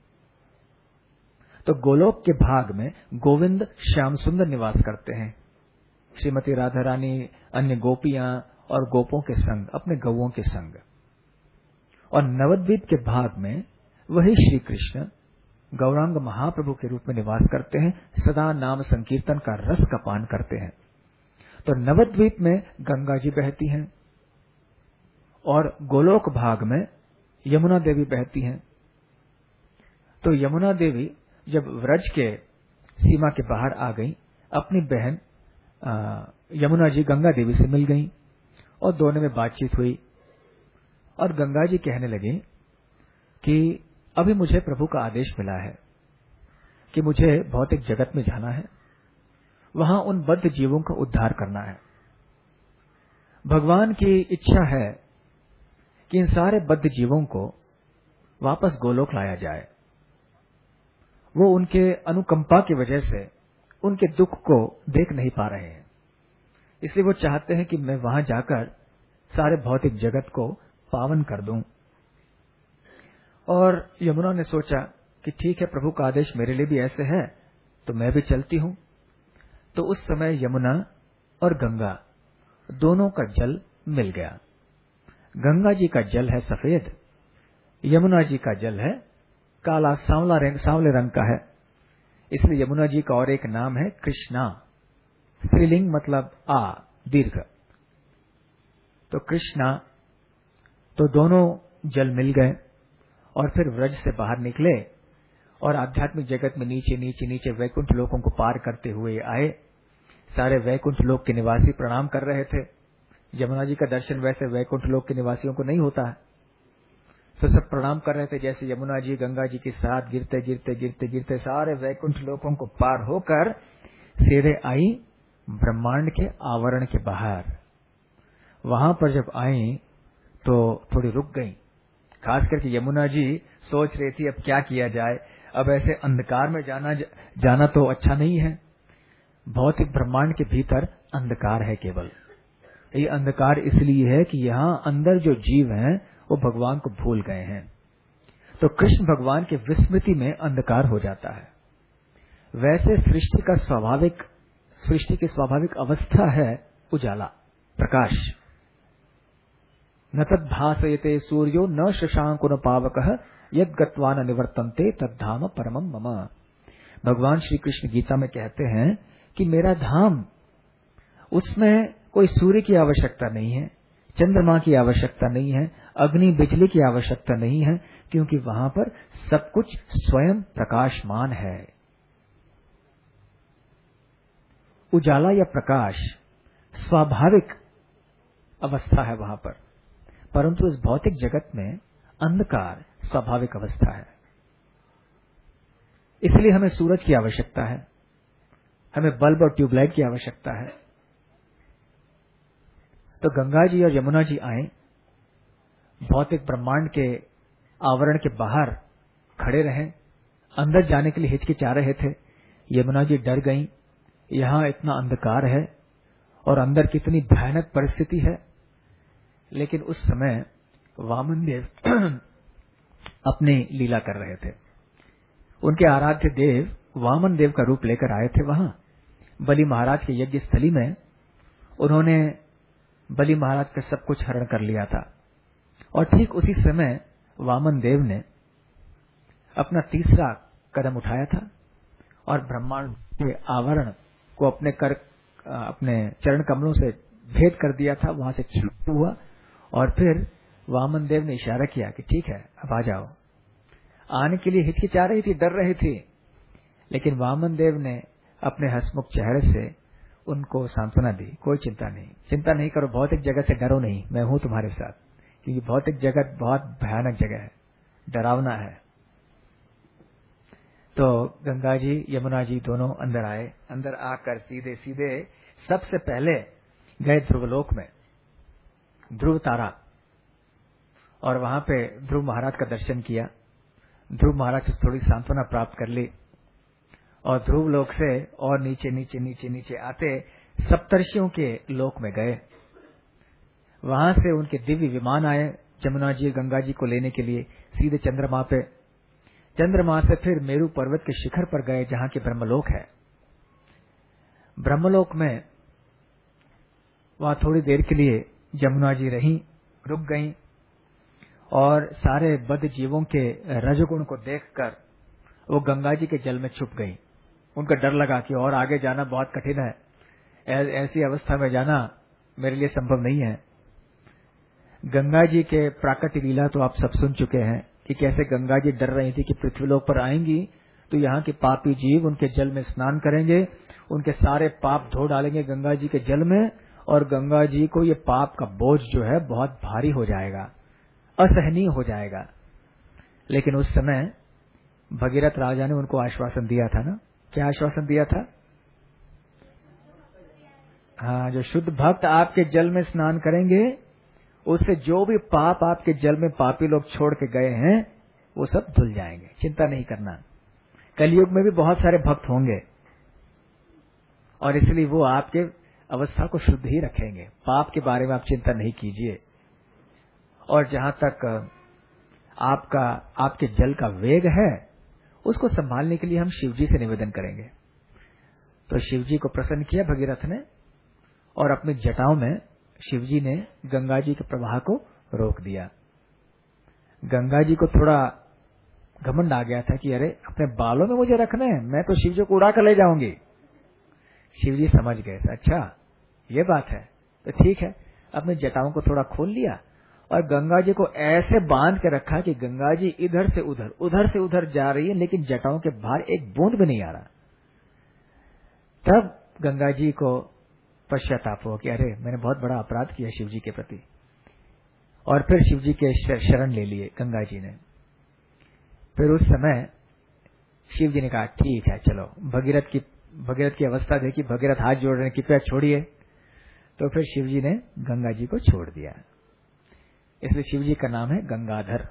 तो गोलोक के भाग में गोविंद श्याम सुंदर निवास करते हैं, श्रीमती राधा रानी, अन्य गोपियां और गोपों के संग, अपने गौओं के संग। और नवद्वीप के भाग में वही श्री कृष्ण गौरांग महाप्रभु के रूप में निवास करते हैं, सदा नाम संकीर्तन का रस का पान करते हैं। तो नवद्वीप में गंगा जी बहती हैं और गोलोक भाग में यमुना देवी बहती हैं। तो यमुना देवी जब व्रज के सीमा के बाहर आ गई, अपनी बहन यमुना जी गंगा देवी से मिल गई और दोनों में बातचीत हुई। और गंगा जी कहने लगी कि अभी मुझे प्रभु का आदेश मिला है कि मुझे भौतिक जगत में जाना है, वहां उन बद्ध जीवों का उद्धार करना है। भगवान की इच्छा है कि इन सारे बद्ध जीवों को वापस गोलोक लाया जाए। वो उनके अनुकंपा की वजह से उनके दुख को देख नहीं पा रहे हैं, इसलिए वो चाहते हैं कि मैं वहां जाकर सारे भौतिक जगत को पावन कर दूं। और यमुना ने सोचा कि ठीक है, प्रभु का आदेश मेरे लिए भी ऐसे है तो मैं भी चलती हूं। तो उस समय यमुना और गंगा दोनों का जल मिल गया। गंगा जी का जल है सफेद, यमुना जी का जल है काला सांवले रंग का है। इसलिए यमुना जी का और एक नाम है कृष्णा। स्त्रीलिंग मतलब दीर्घ। तो कृष्णा, तो दोनों जल मिल गए और फिर व्रज से बाहर निकले और आध्यात्मिक जगत में नीचे नीचे नीचे वैकुंठ लोकों को पार करते हुए आए। सारे वैकुंठ लोक के निवासी प्रणाम कर रहे थे। यमुना जी का दर्शन वैसे वैकुंठ लोक के निवासियों को नहीं होता है, तो सब प्रणाम कर रहे थे। जैसे यमुना जी गंगा जी के साथ गिरते गिरते गिरते गिरते सारे वैकुंठ लोकों को पार होकर सीधे आई ब्रह्मांड के आवरण के बाहर। वहां पर जब आई तो थोड़ी रुक गई, खास करके यमुना जी सोच रही थी अब क्या किया जाए। अब ऐसे अंधकार में जाना तो अच्छा नहीं है। भौतिक ब्रह्मांड के भीतर अंधकार है केवल। ये अंधकार इसलिए है कि यहाँ अंदर जो जीव हैं वो भगवान को भूल गए हैं। तो कृष्ण भगवान के विस्मृति में अंधकार हो जाता है। वैसे सृष्टि की स्वाभाविक अवस्था है उजाला, प्रकाश। न तद भासयते सूर्यो न शशांको न पावकः यद गत्वा न निवर्तन्ते तद्धाम परमम मम। भगवान श्री कृष्ण गीता में कहते हैं कि मेरा धाम, उसमें कोई सूर्य की आवश्यकता नहीं है, चंद्रमा की आवश्यकता नहीं है, अग्नि बिजली की आवश्यकता नहीं है, क्योंकि वहां पर सब कुछ स्वयं प्रकाशमान है। उजाला या प्रकाश स्वाभाविक अवस्था है वहां पर, परंतु इस भौतिक जगत में अंधकार स्वाभाविक अवस्था है। इसलिए हमें सूरज की आवश्यकता है, हमें बल्ब और ट्यूबलाइट की आवश्यकता है। तो गंगा जी और यमुना जी आए, भौतिक ब्रह्मांड के आवरण के बाहर खड़े रहे, अंदर जाने के लिए हिचकिचा रहे थे। यमुना जी डर गईं, यहां इतना अंधकार है और अंदर कितनी भयानक परिस्थिति है। लेकिन उस समय वामन देव अपनी लीला कर रहे थे। उनके आराध्य देव वामन देव का रूप लेकर आए थे। वहां बलि महाराज के यज्ञ स्थली में उन्होंने बलि महाराज का सब कुछ हरण कर लिया था। और ठीक उसी समय वामन देव ने अपना तीसरा कदम उठाया था और ब्रह्मांड के आवरण को अपने चरण कमलों से भेद कर दिया था। वहां से छूट हुआ और फिर वामन देव ने इशारा किया कि ठीक है, अब आ जाओ। आने के लिए हिचकिचा रही थी, डर रही थी, लेकिन वामन देव ने अपने हंसमुख चेहरे से उनको सांत्वना दी। कोई चिंता नहीं, चिंता नहीं करो, भौतिक जगत से डरो नहीं, मैं हूं तुम्हारे साथ। क्योंकि भौतिक जगत बहुत भयानक जगह है, डरावना है। तो गंगा जी यमुना जी दोनों अंदर आए। अंदर आकर सीधे सीधे सबसे पहले गए ध्रुवलोक में, ध्रुव तारा, और वहां पे ध्रुव महाराज का दर्शन किया। ध्रुव महाराज से थोड़ी सांत्वना प्राप्त कर ली और ध्रुव लोक से और नीचे नीचे नीचे नीचे आते सप्तर्षियों के लोक में गए। वहां से उनके दिव्य विमान आए यमुना जी गंगा जी को लेने के लिए सीधे चंद्रमा पे। चंद्रमा से फिर मेरू पर्वत के शिखर पर गए जहां के ब्रह्मलोक है। ब्रह्मलोक में वहां थोड़ी देर के लिए यमुना जी रहीं, रुक गईं और सारे बद्ध जीवों के रजगुण को देखकर वो गंगा जी के जल में छुप गईं। उनका डर लगा कि और आगे जाना बहुत कठिन है, ऐसी अवस्था में जाना मेरे लिए संभव नहीं है। गंगा जी के प्राकट्य लीला तो आप सब सुन चुके हैं कि कैसे गंगा जी डर रही थी कि पृथ्वीलोक पर आएंगी तो यहाँ के पापी जीव उनके जल में स्नान करेंगे, उनके सारे पाप धो डालेंगे गंगा जी के जल में, और गंगा जी को ये पाप का बोझ जो है बहुत भारी हो जाएगा, असहनीय हो जाएगा। लेकिन उस समय भगीरथ राजा ने उनको आश्वासन दिया था ना। क्या आश्वासन दिया था? हाँ, जो शुद्ध भक्त आपके जल में स्नान करेंगे उससे जो भी पाप आपके जल में पापी लोग छोड़ के गए हैं वो सब धुल जाएंगे, चिंता नहीं करना। कलयुग में भी बहुत सारे भक्त होंगे और इसलिए वो आपके अवस्था को शुद्ध ही रखेंगे, पाप के बारे में आप चिंता नहीं कीजिए। और जहां तक आपके जल का वेग है उसको संभालने के लिए हम शिवजी से निवेदन करेंगे। तो शिवजी को प्रसन्न किया भगीरथ ने और अपनी जटाओं में शिवजी ने गंगा जी के प्रवाह को रोक दिया। गंगा जी को थोड़ा घमंड आ गया था कि अरे अपने बालों में मुझे रखना है, मैं तो शिवजी को उड़ा कर ले जाऊंगी। शिवजी समझ गए, अच्छा ये बात है तो ठीक है, अपने जटाओं को थोड़ा खोल लिया और गंगा जी को ऐसे बांध के रखा कि गंगा जी इधर से उधर जा रही है, लेकिन जटाओं के बाहर एक बूंद भी नहीं आ रहा। तब गंगा जी को पश्चाताप हो कि अरे मैंने बहुत बड़ा अपराध किया शिव जी के प्रति, और फिर शिव जी के शरण ले लिए गंगा जी ने। फिर उस समय शिव जी ने कहा ठीक है चलो, भगीरथ की अवस्था देखी, भगीरथ हाथ जोड़ रहे हैं, कृपया छोड़िए। तो फिर शिव जी ने गंगा जी को छोड़ दिया, इसलिए शिव जी का नाम है गंगाधर।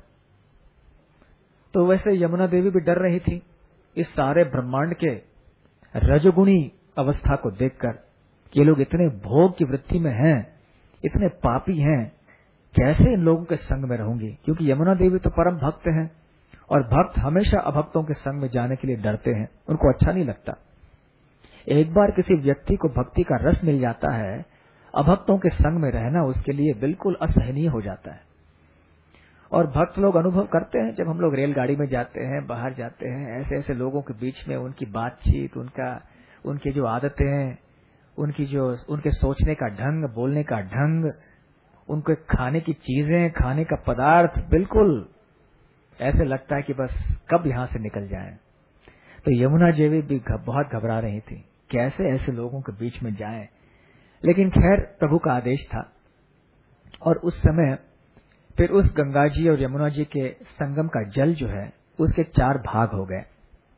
तो वैसे यमुना देवी भी डर रही थी इस सारे ब्रह्मांड के रजोगुणी अवस्था को देखकर, ये लोग इतने भोग की वृत्ति में हैं, इतने पापी हैं, कैसे इन लोगों के संग में रहूंगी। क्योंकि यमुना देवी तो परम भक्त हैं और भक्त हमेशा अभक्तों के संग में जाने के लिए डरते हैं, उनको अच्छा नहीं लगता। एक बार किसी व्यक्ति को भक्ति का रस मिल जाता है, अभक्तों के संग में रहना उसके लिए बिल्कुल असहनीय हो जाता है। और भक्त लोग अनुभव करते हैं, जब हम लोग रेलगाड़ी में जाते हैं, बाहर जाते हैं, ऐसे ऐसे लोगों के बीच में उनकी बातचीत, उनकी जो आदतें, उनके सोचने का ढंग, बोलने का ढंग, उनके खाने की चीजें, खाने का पदार्थ, बिल्कुल ऐसे लगता है कि बस कब यहां से निकल जाएं। तो यमुना देवी भी बहुत घबरा रही थी, कैसे ऐसे लोगों के बीच में जाएं। लेकिन खैर प्रभु का आदेश था। और उस समय फिर उस गंगा जी और यमुना जी के संगम का जल जो है उसके 4 भाग हो गए,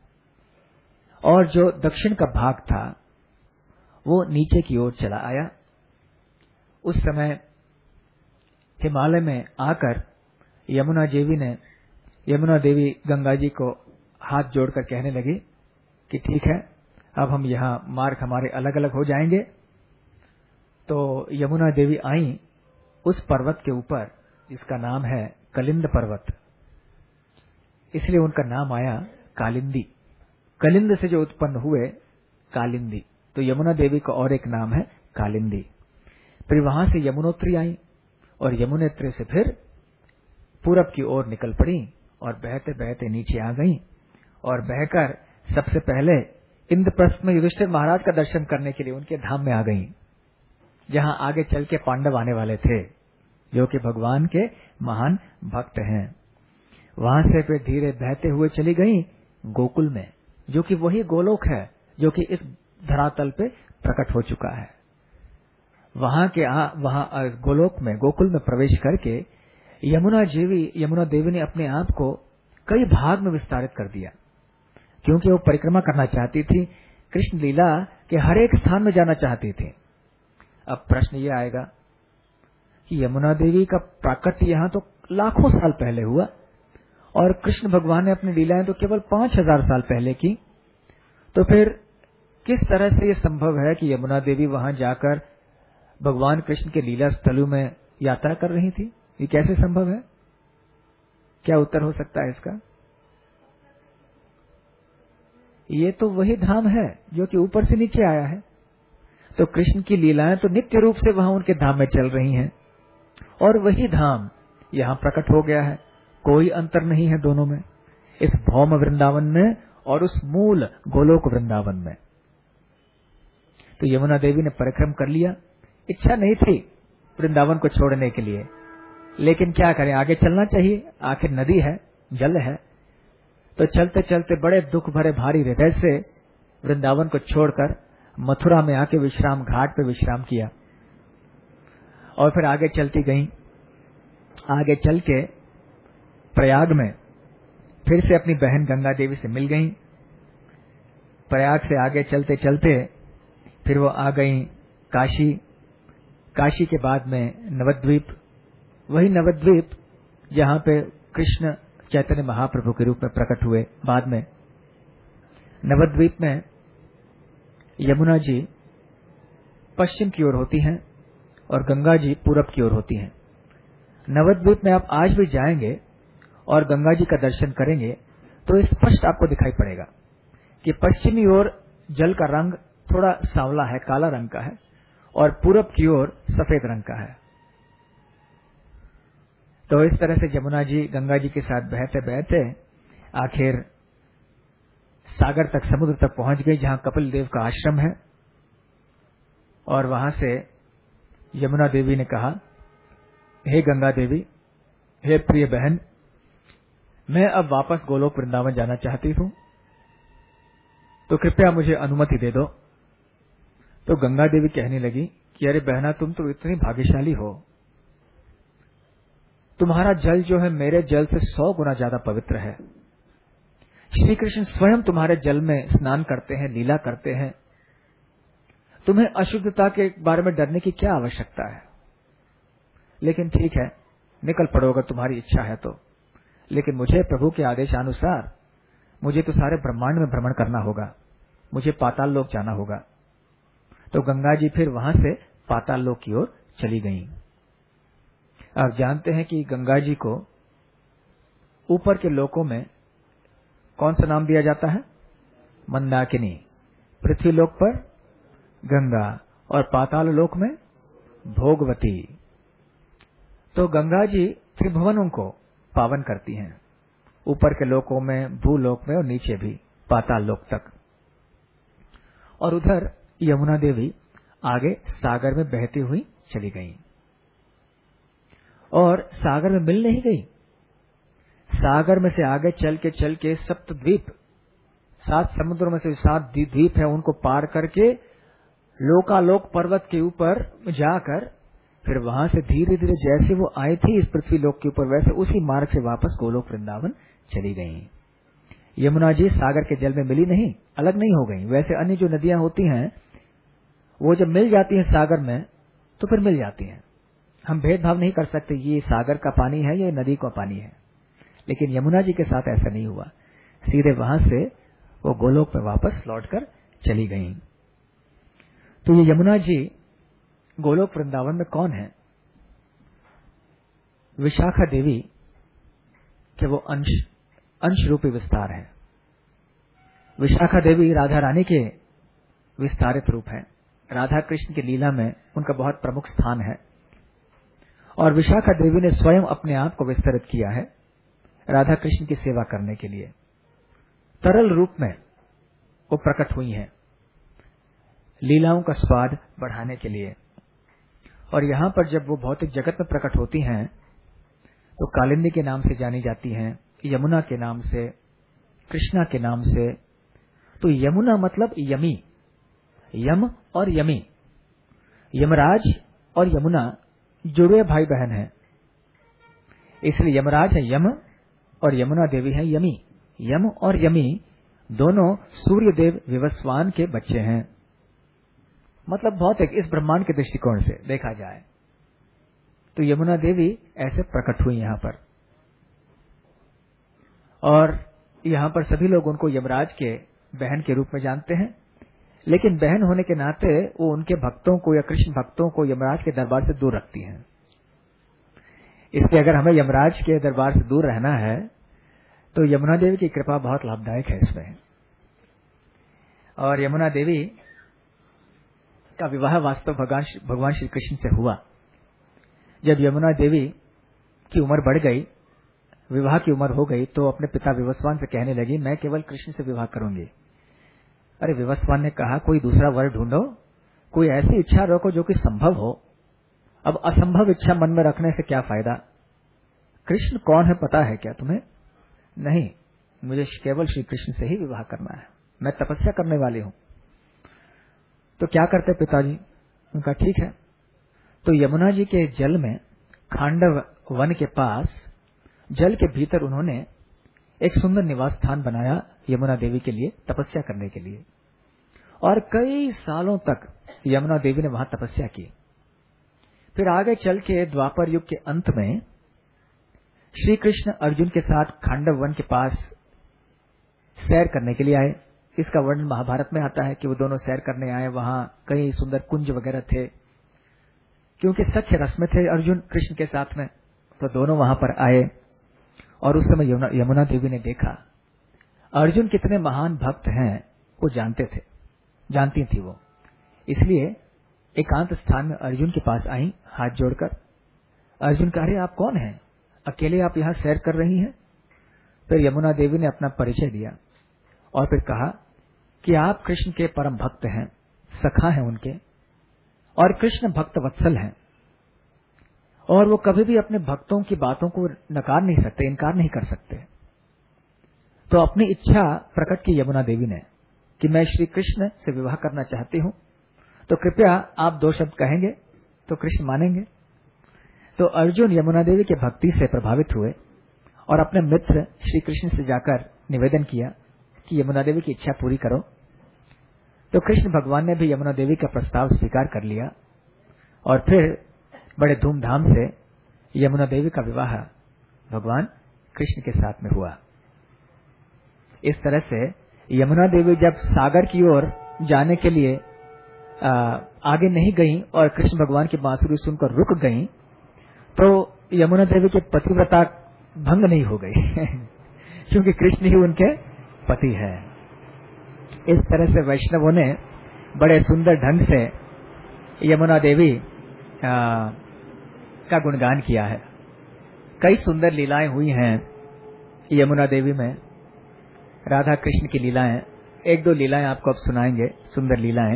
और जो दक्षिण का भाग था वो नीचे की ओर चला आया। उस समय हिमालय में आकर यमुना देवी गंगा जी को हाथ जोड़कर कहने लगी कि ठीक है, अब हम यहाँ मार्ग हमारे अलग अलग हो जाएंगे। तो यमुना देवी आई उस पर्वत के ऊपर जिसका नाम है कलिंद पर्वत, इसलिए उनका नाम आया कालिंदी। कलिंद से जो उत्पन्न हुए कालिंदी, तो यमुना देवी का और एक नाम है कालिंदी। फिर वहां से यमुनोत्री आई और यमुनोत्री से फिर पूरब की ओर निकल पड़ी और बहते बहते नीचे आ गई और बहकर सबसे पहले इंद्रप्रस्थ में युधिष्ठिर महाराज का दर्शन करने के लिए उनके धाम में आ गई, जहां आगे चल के पांडव आने वाले थे, जो कि भगवान के महान भक्त हैं। वहां से फिर धीरे बहते हुए चली गई गोकुल में, जो कि वही गोलोक है जो कि इस धरातल पे प्रकट हो चुका है। वहां गोलोक में, गोकुल में प्रवेश करके यमुना देवी ने अपने आप को कई भाग में विस्तारित कर दिया, क्योंकि वो परिक्रमा करना चाहती थी, कृष्ण लीला के हर एक स्थान में जाना चाहती थी। अब प्रश्न ये आएगा कि यमुना देवी का प्राकट्य यहाँ तो लाखों साल पहले हुआ और कृष्ण भगवान ने अपनी लीलाएं तो केवल 5000 साल पहले की, तो फिर किस तरह से ये संभव है कि यमुना देवी वहां जाकर भगवान कृष्ण के लीला स्थलों में यात्रा कर रही थी? ये कैसे संभव है? क्या उत्तर हो सकता है इसका? ये तो वही धाम है जो कि ऊपर से नीचे आया है। तो कृष्ण की लीलाएं तो नित्य रूप से वहां उनके धाम में चल रही हैं और वही धाम यहां प्रकट हो गया है। कोई अंतर नहीं है दोनों में, इस भौम वृंदावन में और उस मूल गोलोक वृंदावन में। तो यमुना देवी ने परिक्रम कर लिया। इच्छा नहीं थी वृंदावन को छोड़ने के लिए, लेकिन क्या करें, आगे चलना चाहिए, आखिर नदी है, जल है। तो चलते चलते बड़े दुख भरे भारी हृदय से वृंदावन को छोड़कर मथुरा में आके विश्राम घाट पे विश्राम किया और फिर आगे चलती गई। आगे चल के प्रयाग में फिर से अपनी बहन गंगा देवी से मिल गई। प्रयाग से आगे चलते चलते फिर वो आ गई काशी। काशी के बाद में नवद्वीप, वही नवद्वीप जहां पे कृष्ण चैतन्य महाप्रभु के रूप में प्रकट हुए। बाद में नवद्वीप में यमुना जी पश्चिम की ओर होती हैं और गंगा जी पूरब की ओर होती हैं। नवद्वीप में आप आज भी जाएंगे और गंगा जी का दर्शन करेंगे तो स्पष्ट आपको दिखाई पड़ेगा कि पश्चिमी ओर जल का रंग थोड़ा सांवला है, काला रंग का है, और पूरब की ओर सफेद रंग का है। तो इस तरह से यमुना जी गंगा जी के साथ बहते बहते आखिर सागर तक, समुद्र तक पहुंच गई, जहां कपिल देव का आश्रम है। और वहां से यमुना देवी ने कहा, हे गंगा देवी, हे प्रिय बहन, मैं अब वापस गोलोक वृंदावन जाना चाहती हूं, तो कृपया मुझे अनुमति दे दो। तो गंगा देवी कहने लगी कि अरे बहना, तुम तो इतनी भाग्यशाली हो, तुम्हारा जल जो है मेरे जल से 100 गुना ज्यादा पवित्र है। श्री कृष्ण स्वयं तुम्हारे जल में स्नान करते हैं, लीला करते हैं, तुम्हें अशुद्धता के बारे में डरने की क्या आवश्यकता है। लेकिन ठीक है, निकल पड़ो अगर तुम्हारी इच्छा है तो, लेकिन मुझे प्रभु के आदेशानुसार मुझे तो सारे ब्रह्मांड में भ्रमण करना होगा, मुझे पाताल लोक जाना होगा। तो गंगा जी फिर वहां से पाताल लोक की ओर चली गईं। आप जानते हैं कि गंगा जी को ऊपर के लोकों में कौन सा नाम दिया जाता है? मंदाकिनी। पृथ्वी लोक पर गंगा और पाताल लोक में भोगवती। तो गंगा जी त्रिभुवनों को पावन करती हैं, ऊपर के लोकों में, भूलोक में और नीचे भी पाताल लोक तक। और उधर यमुना देवी आगे सागर में बहती हुई चली गई और सागर में मिल नहीं गई। सागर में से आगे चल के सप्तद्वीप, 7 समुद्रों में से 7 द्वीप है, उनको पार करके लोकालोक पर्वत के ऊपर जाकर फिर वहां से धीरे धीरे जैसे वो आई थी इस पृथ्वी लोक के ऊपर, वैसे उसी मार्ग से वापस गोलोक वृंदावन चली गई। यमुना जी सागर के जल में मिली नहीं, अलग नहीं हो गई। वैसे अन्य जो नदियां होती हैं वो जब मिल जाती हैं सागर में तो फिर मिल जाती हैं, हम भेदभाव नहीं कर सकते ये सागर का पानी है या नदी का पानी है। लेकिन यमुना जी के साथ ऐसा नहीं हुआ, सीधे वहां से वो गोलोक में वापस लौटकर चली गईं। तो ये यमुना जी गोलोक वृंदावन में कौन है? विशाखा देवी के वो अंश रूपी विस्तार है। विशाखा देवी राधा रानी के विस्तारित रूप है। राधा कृष्ण की लीला में उनका बहुत प्रमुख स्थान है और विशाखा देवी ने स्वयं अपने आप को विस्तरित किया है राधा कृष्ण की सेवा करने के लिए। तरल रूप में वो प्रकट हुई हैं लीलाओं का स्वाद बढ़ाने के लिए। और यहां पर जब वो भौतिक जगत में प्रकट होती हैं तो कालिंदी के नाम से जानी जाती हैं, यमुना के नाम से, कृष्णा के नाम से। तो यमुना मतलब यमी, यम और यमी, यमराज और यमुना जुड़े भाई बहन हैं, इसलिए यमराज है यम और यमुना देवी है यमी। यम और यमी दोनों सूर्य देव विवस्वान के बच्चे हैं। मतलब भौतिक इस ब्रह्मांड के दृष्टिकोण से देखा जाए तो यमुना देवी ऐसे प्रकट हुई यहां पर, और यहां पर सभी लोग उनको यमराज के बहन के रूप में जानते हैं, लेकिन बहन होने के नाते वो उनके भक्तों को या कृष्ण भक्तों को यमराज के दरबार से दूर रखती हैं। इसलिए अगर हमें यमराज के दरबार से दूर रहना है तो यमुना देवी की कृपा बहुत लाभदायक है इसमें। और यमुना देवी का विवाह वास्तव भगवान श्री कृष्ण से हुआ। जब यमुना देवी की उम्र बढ़ गई, विवाह की उम्र हो गई, तो अपने पिता विवस्वान से कहने लगी, मैं केवल कृष्ण से विवाह करूंगी। अरे विवस्वान ने कहा, कोई दूसरा वर ढूंढो, कोई ऐसी इच्छा रखो जो कि संभव हो। अब असंभव इच्छा मन में रखने से क्या फायदा? कृष्ण कौन है पता है क्या तुम्हें? नहीं, मुझे केवल श्री कृष्ण से ही विवाह करना है, मैं तपस्या करने वाली हूं। तो क्या करते पिताजी? उनका ठीक है। तो यमुना जी के जल में, खांडव वन के पास जल के भीतर उन्होंने एक सुंदर निवास स्थान बनाया यमुना देवी के लिए, तपस्या करने के लिए। और कई सालों तक यमुना देवी ने वहां तपस्या की। फिर आगे चल के द्वापर युग के अंत में श्री कृष्ण अर्जुन के साथ खांडव वन के पास सैर करने के लिए आए। इसका वर्णन महाभारत में आता है कि वो दोनों सैर करने आए। वहां कई सुंदर कुंज वगैरह थे, क्योंकि सख्य रस में थे अर्जुन कृष्ण के साथ में। तो दोनों वहां पर आए और उस समय यमुना देवी ने देखा अर्जुन कितने महान भक्त हैं, वो जानती थी वो। इसलिए एकांत स्थान में अर्जुन के पास आई हाथ जोड़कर। अर्जुन कह रहे, आप कौन हैं? अकेले आप यहां सैर कर रही हैं? फिर यमुना देवी ने अपना परिचय दिया और फिर कहा कि आप कृष्ण के परम भक्त हैं, सखा हैं उनके, और कृष्ण भक्त वत्सल हैं, और वो कभी भी अपने भक्तों की बातों को नकार नहीं सकते, इनकार नहीं कर सकते। तो अपनी इच्छा प्रकट की यमुना देवी ने कि मैं श्री कृष्ण से विवाह करना चाहती हूं, तो कृपया आप 2 शब्द कहेंगे तो कृष्ण मानेंगे। तो अर्जुन यमुना देवी के भक्ति से प्रभावित हुए और अपने मित्र श्री कृष्ण से जाकर निवेदन किया कि यमुना देवी की इच्छा पूरी करो। तो कृष्ण भगवान ने भी यमुना देवी का प्रस्ताव स्वीकार कर लिया और फिर बड़े धूमधाम से यमुना देवी का विवाह भगवान कृष्ण के साथ में हुआ। इस तरह से यमुना देवी जब सागर की ओर जाने के लिए आगे नहीं गई और कृष्ण भगवान की बांसुरी सुनकर रुक गई, तो यमुना देवी के पतिव्रता भंग नहीं हो गई क्योंकि कृष्ण ही उनके पति है। इस तरह से वैष्णवों ने बड़े सुंदर ढंग से यमुना देवी का गुणगान किया है। कई सुंदर लीलाएं हुई हैं यमुना देवी में, राधा कृष्ण की लीलाएं। 1-2 लीलाएं आपको अब सुनाएंगे, सुंदर लीलाएं।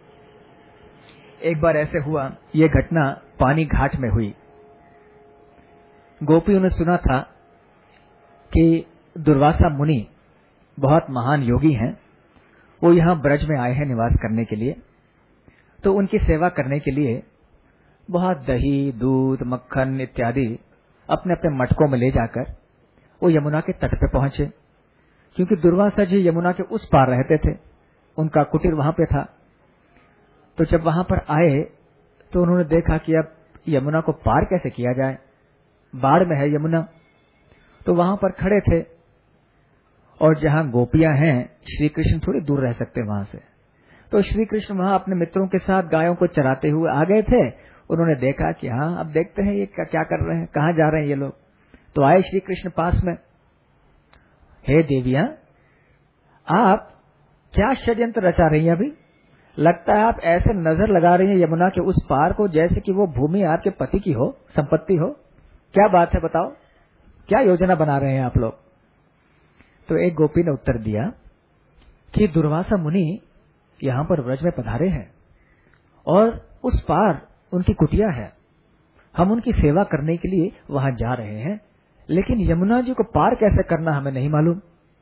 एक बार ऐसे हुआ, ये घटना पानी घाट में हुई। गोपियों ने सुना था कि दुर्वासा मुनि बहुत महान योगी हैं, वो यहाँ ब्रज में आए हैं निवास करने के लिए। तो उनकी सेवा करने के लिए बहुत दही, दूध, मक्खन इत्यादि अपने अपने मटकों में ले जाकर वो यमुना के तट पे पहुंचे, क्योंकि दुर्वासा जी यमुना के उस पार रहते थे, उनका कुटीर वहां पे था। तो जब वहां पर आए तो उन्होंने देखा कि अब यमुना को पार कैसे किया जाए, बाढ़ में है यमुना। तो वहां पर खड़े थे, और जहां गोपियां हैं श्री कृष्ण थोड़ी दूर रह सकते वहां से। तो श्री कृष्ण वहां अपने मित्रों के साथ गायों को चराते हुए आ गए थे। उन्होंने देखा कि हाँ, अब देखते हैं ये क्या कर रहे हैं, कहाँ जा रहे हैं ये लोग। तो आए श्री कृष्ण पास में, हे देवियां, आप क्या षड्यंत्र रचा रही हैं? अभी लगता है आप ऐसे नजर लगा रही हैं यमुना के उस पार को जैसे कि वो भूमि आपके पति की हो, संपत्ति हो। क्या बात है, बताओ, क्या योजना बना रहे हैं आप लोग? तो एक गोपी ने उत्तर दिया कि दुर्वासा मुनि यहां पर व्रज में पधारे हैं और उस पार उनकी कुटिया है, हम उनकी सेवा करने के लिए वहां जा रहे हैं। लेकिन यमुना जी को पार कैसे करना हमें नहीं मालूम।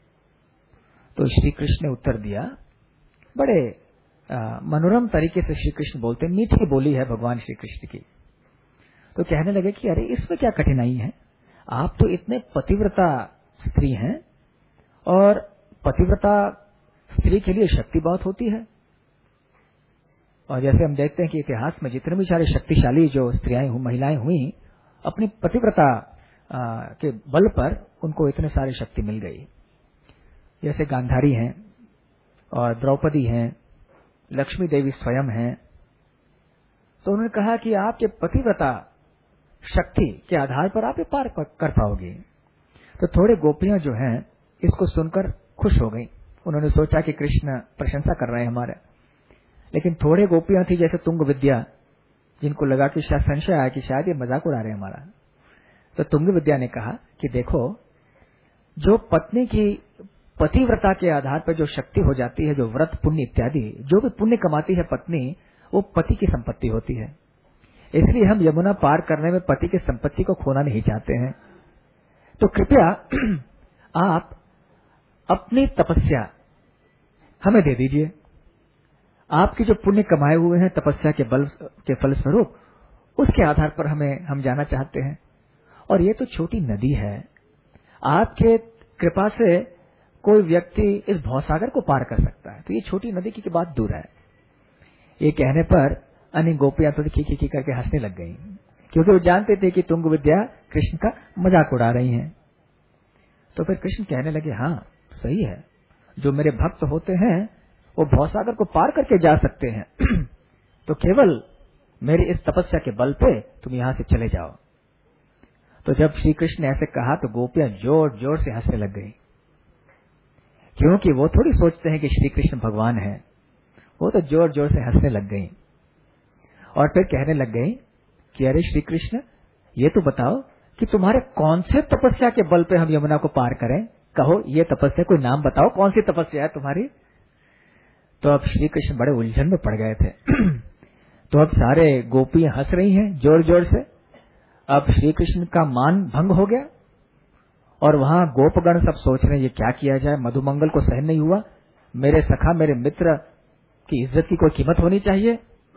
तो श्री कृष्ण ने उत्तर दिया, बड़े मनोरम तरीके से श्री कृष्ण बोलते, मीठी बोली है भगवान श्री कृष्ण की। तो कहने लगे कि अरे इसमें क्या कठिनाई है, आप तो इतने पतिव्रता स्त्री हैं और पतिव्रता स्त्री के लिए शक्ति बहुत होती है। और जैसे हम देखते हैं कि इतिहास में जितने भी सारे शक्तिशाली जो स्त्रियां महिलाएं हुई, अपनी पतिव्रता के बल पर उनको इतने सारी शक्ति मिल गई। जैसे गांधारी हैं और द्रौपदी हैं, लक्ष्मी देवी स्वयं हैं। तो उन्होंने कहा कि आपके पतिव्रता शक्ति के आधार पर आप ये पार कर पाओगे। तो थोड़े गोपियां जो हैं इसको सुनकर खुश हो गई। उन्होंने सोचा कि कृष्ण प्रशंसा कर रहे हैं हमारे। लेकिन थोड़े गोपियां थी जैसे तुंग विद्या, जिनको लगा कि शायद संशय आया कि शायद ये मजाक उड़ा रहे हैं हमारा। तो तुंग विद्या ने कहा कि देखो, जो पत्नी की पतिव्रता के आधार पर जो शक्ति हो जाती है, जो व्रत पुण्य इत्यादि जो भी पुण्य कमाती है पत्नी, वो पति की संपत्ति होती है। इसलिए हम यमुना पार करने में पति की संपत्ति को खोना नहीं चाहते हैं। तो कृपया आप अपनी तपस्या हमें दे दीजिए। आपकी जो पुण्य कमाए हुए हैं तपस्या के बल के फलस्वरूप, उसके आधार पर हम जाना चाहते हैं। और ये तो छोटी नदी है, आपके कृपा से कोई व्यक्ति इस भवसागर को पार कर सकता है, तो ये छोटी नदी की बात दूर है। ये कहने पर अन्य गोपियां तो खी करके हंसने लग गई, क्योंकि वो जानते थे कि तुंग विद्या कृष्ण का मजाक उड़ा रही हैं। तो फिर कृष्ण कहने लगे, हाँ सही है, जो मेरे भक्त होते हैं वो भवसागर को पार करके जा सकते हैं। तो केवल मेरी इस तपस्या के बल पे तुम यहां से चले जाओ। तो जब श्री कृष्ण ने ऐसे कहा तो गोपियां जोर जोर से हंसने लग गई, क्योंकि वो थोड़ी सोचते हैं कि श्री कृष्ण भगवान है। वो तो जोर जोर से हंसने लग गई और फिर कहने लग गई कि अरे श्री कृष्ण, ये तो बताओ कि तुम्हारे कौन से तपस्या के बल पे हम यमुना को पार करें। कहो ये तपस्या, कोई नाम बताओ, कौन सी तपस्या है तुम्हारी। तो अब श्री कृष्ण बड़े उलझन में पड़ गए थे। तो अब सारे गोपियां हंस रही हैं जोर जोर से। अब श्री कृष्ण का मान भंग हो गया और वहां गोपगण सब सोच रहे हैं ये क्या किया जाए, मधुमंगल को सहन नहीं हुआ, मेरे सखा मेरे मित्र की इज्जत की कोई कीमत होनी चाहिए।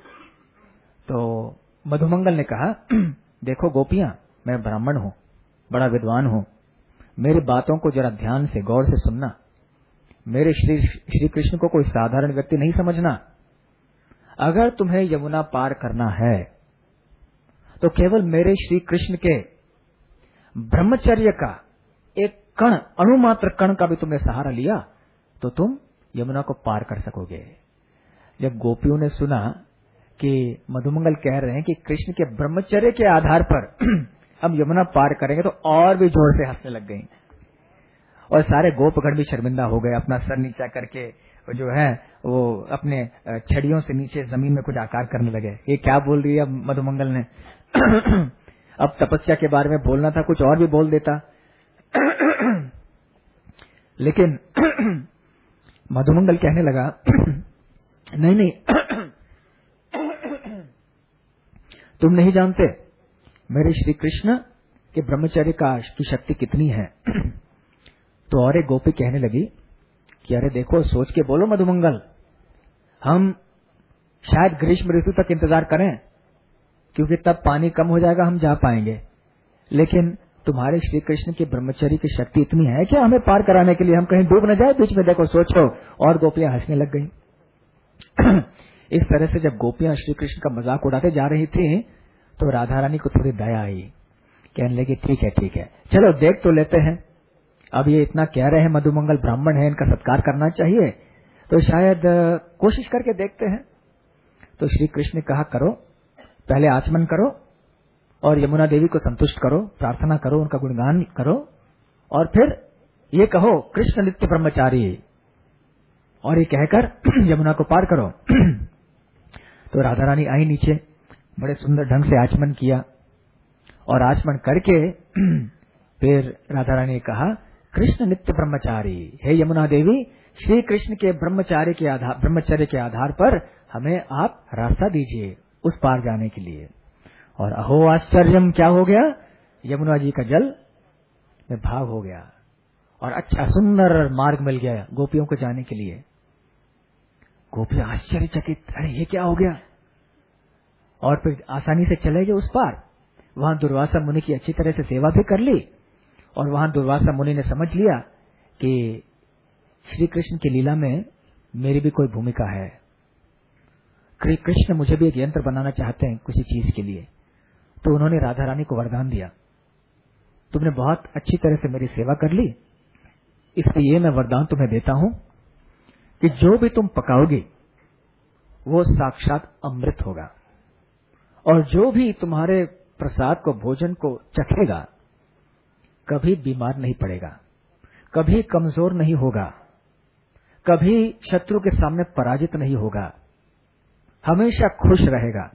तो मधुमंगल ने कहा, देखो गोपियां, मैं ब्राह्मण हूं, बड़ा विद्वान हूं, मेरी बातों को जरा ध्यान से गौर से सुनना। मेरे श्री कृष्ण को कोई साधारण व्यक्ति नहीं समझना। अगर तुम्हें यमुना पार करना है तो केवल मेरे श्री कृष्ण के ब्रह्मचर्य का एक कण, अणुमात्र कण का भी तुमने सहारा लिया तो तुम यमुना को पार कर सकोगे। जब गोपियों ने सुना कि मधुमंगल कह रहे हैं कि कृष्ण के ब्रह्मचर्य के आधार पर हम यमुना पार करेंगे, तो और भी जोर से हंसने लग गई। और सारे गोपगण भी शर्मिंदा हो गए, अपना सर नीचा करके जो है वो अपने छड़ियों से नीचे जमीन में कुछ आकार करने लगे। ये क्या बोल रही है मधुमंगल ने। अब तपस्या के बारे में बोलना था, कुछ और भी बोल देता। लेकिन मधुमंगल कहने लगा, नहीं नहीं, तुम नहीं जानते मेरे श्री कृष्ण के ब्रह्मचर्य की शक्ति कितनी है। तो और एक गोपी कहने लगी कि अरे देखो, सोच के बोलो मधुमंगल, हम शायद ग्रीष्म ऋतु तक इंतजार करें, क्योंकि तब पानी कम हो जाएगा, हम जा पाएंगे। लेकिन तुम्हारे श्री कृष्ण के ब्रह्मचर्य की शक्ति इतनी है कि हमें पार कराने के लिए हम कहीं डूब न जाए बीच में। देखो सोचो। और गोपियां हंसने लग गई। इस तरह से जब गोपियां श्री कृष्ण का मजाक उड़ाते जा रही थी तो राधा रानी को थोड़ी दया आई। कहने लगी, ठीक है, चलो देख तो लेते हैं। अब ये इतना कह रहे हैं, मधुमंगल ब्राह्मण है, इनका सत्कार करना चाहिए, तो शायद कोशिश करके देखते हैं। तो श्री कृष्ण ने कहा, करो, पहले आचमन करो और यमुना देवी को संतुष्ट करो, प्रार्थना करो, उनका गुणगान करो, और फिर ये कहो कृष्ण नित्य ब्रह्मचारी, और ये कहकर यमुना को पार करो। तो राधा रानी आई नीचे, बड़े सुंदर ढंग से आचमन किया, और आचमन करके फिर राधा रानी ने कहा, कृष्ण नित्य ब्रह्मचारी, हे यमुना देवी, श्री कृष्ण के ब्रह्मचर्य के आधार पर हमें आप रास्ता दीजिए उस पार जाने के लिए। और अहो आश्चर्यम, क्या हो गया, यमुना जी का जल में भाग हो गया और अच्छा सुंदर मार्ग मिल गया गोपियों को जाने के लिए। गोपियां आश्चर्यचकित, अरे ये क्या हो गया, और फिर आसानी से चले गए उस पार। वहां दुर्वासा मुनि की अच्छी तरह से सेवा भी कर ली और वहां दुर्वासा मुनि ने समझ लिया कि श्री कृष्ण की लीला में मेरी भी कोई भूमिका है, कृष्ण मुझे भी एक यंत्र बनाना चाहते हैं किसी चीज के लिए। तो उन्होंने राधा रानी को वरदान दिया, तुमने बहुत अच्छी तरह से मेरी सेवा कर ली, इसलिए मैं वरदान तुम्हें देता हूं कि जो भी तुम पकाओगे वो साक्षात अमृत होगा, और जो भी तुम्हारे प्रसाद को भोजन को चखेगा कभी बीमार नहीं पड़ेगा, कभी कमजोर नहीं होगा, कभी शत्रु के सामने पराजित नहीं होगा, हमेशा खुश रहेगा।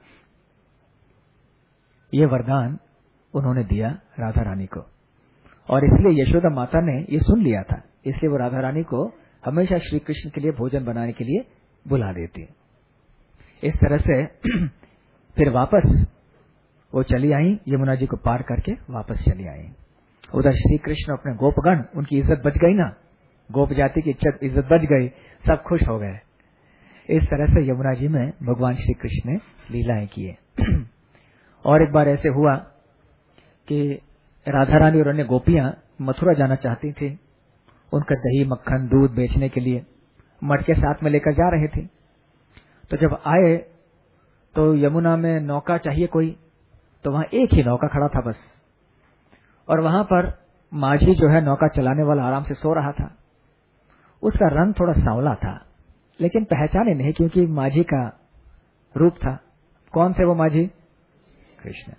ये वरदान उन्होंने दिया राधा रानी को, और इसलिए यशोदा माता ने ये सुन लिया था, इसलिए वो राधा रानी को हमेशा श्री कृष्ण के लिए भोजन बनाने के लिए बुला देती। इस तरह से फिर वापस वो चली आई, यमुना जी को पार करके वापस चली आई। उधर श्री कृष्ण अपने गोपगण, उनकी इज्जत बच गई ना, गोप जाति की इज्जत बच गई, सब खुश हो गए। इस तरह से यमुना जी में भगवान श्री कृष्ण ने लीलाएं किए। और एक बार ऐसे हुआ कि राधा रानी और अन्य गोपियां मथुरा जाना चाहती थी, उनका दही मक्खन दूध बेचने के लिए मटके साथ में लेकर जा रहे थे। तो जब आए तो यमुना में नौका चाहिए कोई, तो वहां एक ही नौका खड़ा था बस, और वहां पर माझी जो है नौका चलाने वाला आराम से सो रहा था। उसका रंग थोड़ा सांवला था, लेकिन पहचाने नहीं क्योंकि माझी का रूप था। कौन थे वो माझी? कृष्ण।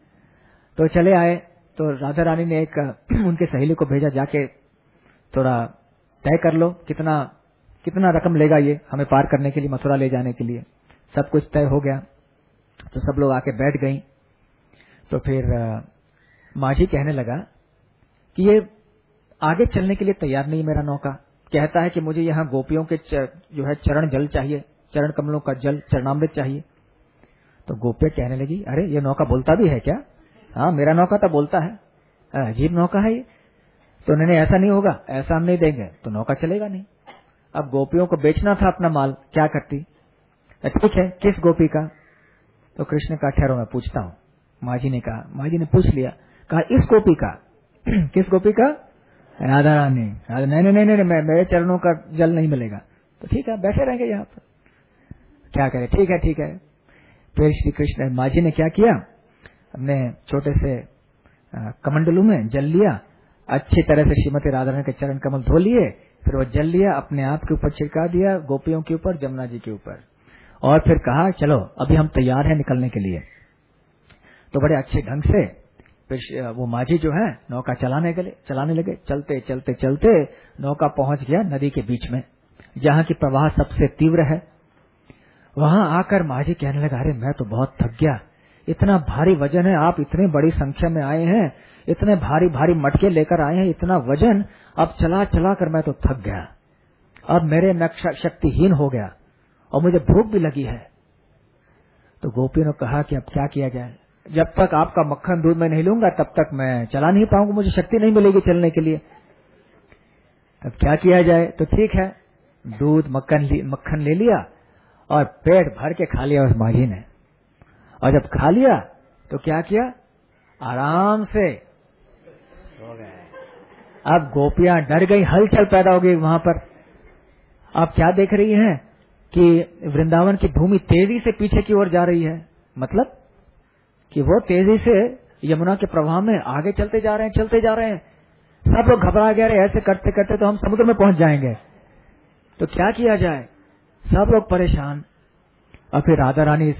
तो चले आए तो राधा रानी ने एक उनके सहेली को भेजा, जाके थोड़ा तय कर लो कितना रकम लेगा ये हमें पार करने के लिए, मथुरा ले जाने के लिए। सब कुछ तय हो गया तो सब लोग आके बैठ गई। तो फिर माझी कहने लगा कि ये आगे चलने के लिए तैयार नहीं मेरा नौका, कहता है कि मुझे यहाँ गोपियों के जो है चरण जल चाहिए, चरण कमलों का जल, चरणामृत चाहिए। तो गोपियां कहने लगी, अरे ये नौका बोलता भी है क्या? हाँ मेरा नौका तो बोलता है, अजीब नौका है ये। तो उन्होंने ऐसा नहीं होगा, ऐसा हम नहीं देंगे, तो नौका चलेगा नहीं। अब गोपियों को बेचना था अपना माल, क्या करती? ठीक है, किस गोपी का? तो कृष्ण का ठहरो मैं पूछता हूँ। माझी ने कहा, माझी ने पूछ लिया, कहा इस गोपी का। किस गोपी का? राधा रानी। नहीं, मेरे चरणों का जल नहीं मिलेगा। तो ठीक है, बैठे रहेंगे यहाँ पर, क्या करें? ठीक है। फिर श्री कृष्ण, माझी ने क्या किया, अपने छोटे से कमंडलू में जल लिया, अच्छी तरह से श्रीमती राधा रानी के चरण कमल धो लिए, फिर वो जल लिया, अपने आप के ऊपर छिड़का दिया, गोपियों के ऊपर, जमुना जी के ऊपर, और फिर कहा चलो अभी हम तैयार हैं निकलने के लिए। तो बड़े अच्छे ढंग से फिर वो माझी जो है नौका चलाने लगे। चलते नौका पहुंच गया नदी के बीच में, जहां की प्रवाह सबसे तीव्र है। वहां आकर माझी कहने लगा, अरे मैं तो बहुत थक गया, इतना भारी वजन है, आप इतने बड़ी संख्या में आए हैं, इतने भारी भारी मटके लेकर आए हैं, इतना वजन, अब चला कर मैं तो थक गया, अब मेरे में शक्तिहीन हो गया और मुझे भूख भी लगी है। तो गोपी ने कहा कि अब क्या किया जाए, जब तक आपका मक्खन दूध मैं नहीं लूंगा तब तक मैं चला नहीं पाऊंगा, मुझे शक्ति नहीं मिलेगी चलने के लिए। अब क्या किया जाए? तो ठीक है, दूध मक्खन ले लिया और पेट भर के खा लिया उस माझी ने। और जब खा लिया तो क्या किया, आराम से सो गए। अब गोपियां डर गई, हलचल पैदा हो गई वहां पर। आप क्या देख रही हैं कि वृंदावन की भूमि तेजी से पीछे की ओर जा रही है, मतलब कि वो तेजी से यमुना के प्रवाह में आगे चलते जा रहे हैं। सब लोग घबरा गए, ऐसे करते करते तो हम समुद्र में पहुंच जाएंगे, तो क्या किया जाए? सब लोग परेशान। और फिर राधा रानी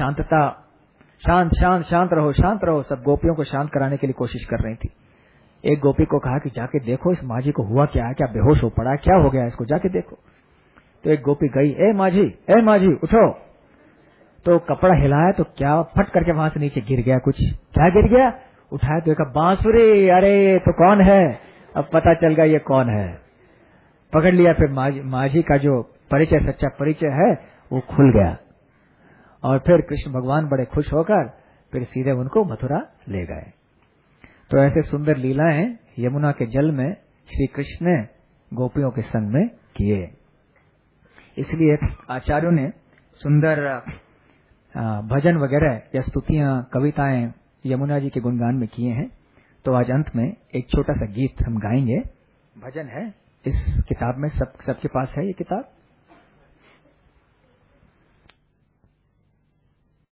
शांत रहो, सब गोपियों को शांत कराने के लिए कोशिश कर रही थी। एक गोपी को कहा कि जाके देखो इस माझी को हुआ क्या है, क्या बेहोश हो पड़ा है, क्या हो गया इसको, जाके देखो। तो एक गोपी गई, ए माझी उठो। तो कपड़ा हिलाया तो क्या फट करके वहां से नीचे गिर गया कुछ। क्या गिर गया? उठाया तो देखा बांसुरी। अरे तो कौन है? अब पता चल गया ये कौन है, पकड़ लिया। फिर माझी का जो परिचय, सच्चा परिचय है, वो खुल गया। और फिर कृष्ण भगवान बड़े खुश होकर फिर सीधे उनको मथुरा ले गए। तो ऐसे सुंदर लीलाएं यमुना के जल में श्री कृष्ण ने गोपियों के संग में किए। इसलिए आचार्यों ने सुंदर भजन वगैरह या स्तुतियां, कविताएं यमुना जी के गुणगान में किए हैं। तो आज अंत में एक छोटा सा गीत हम गाएंगे। भजन है इस किताब में, सबके पास है ये किताब।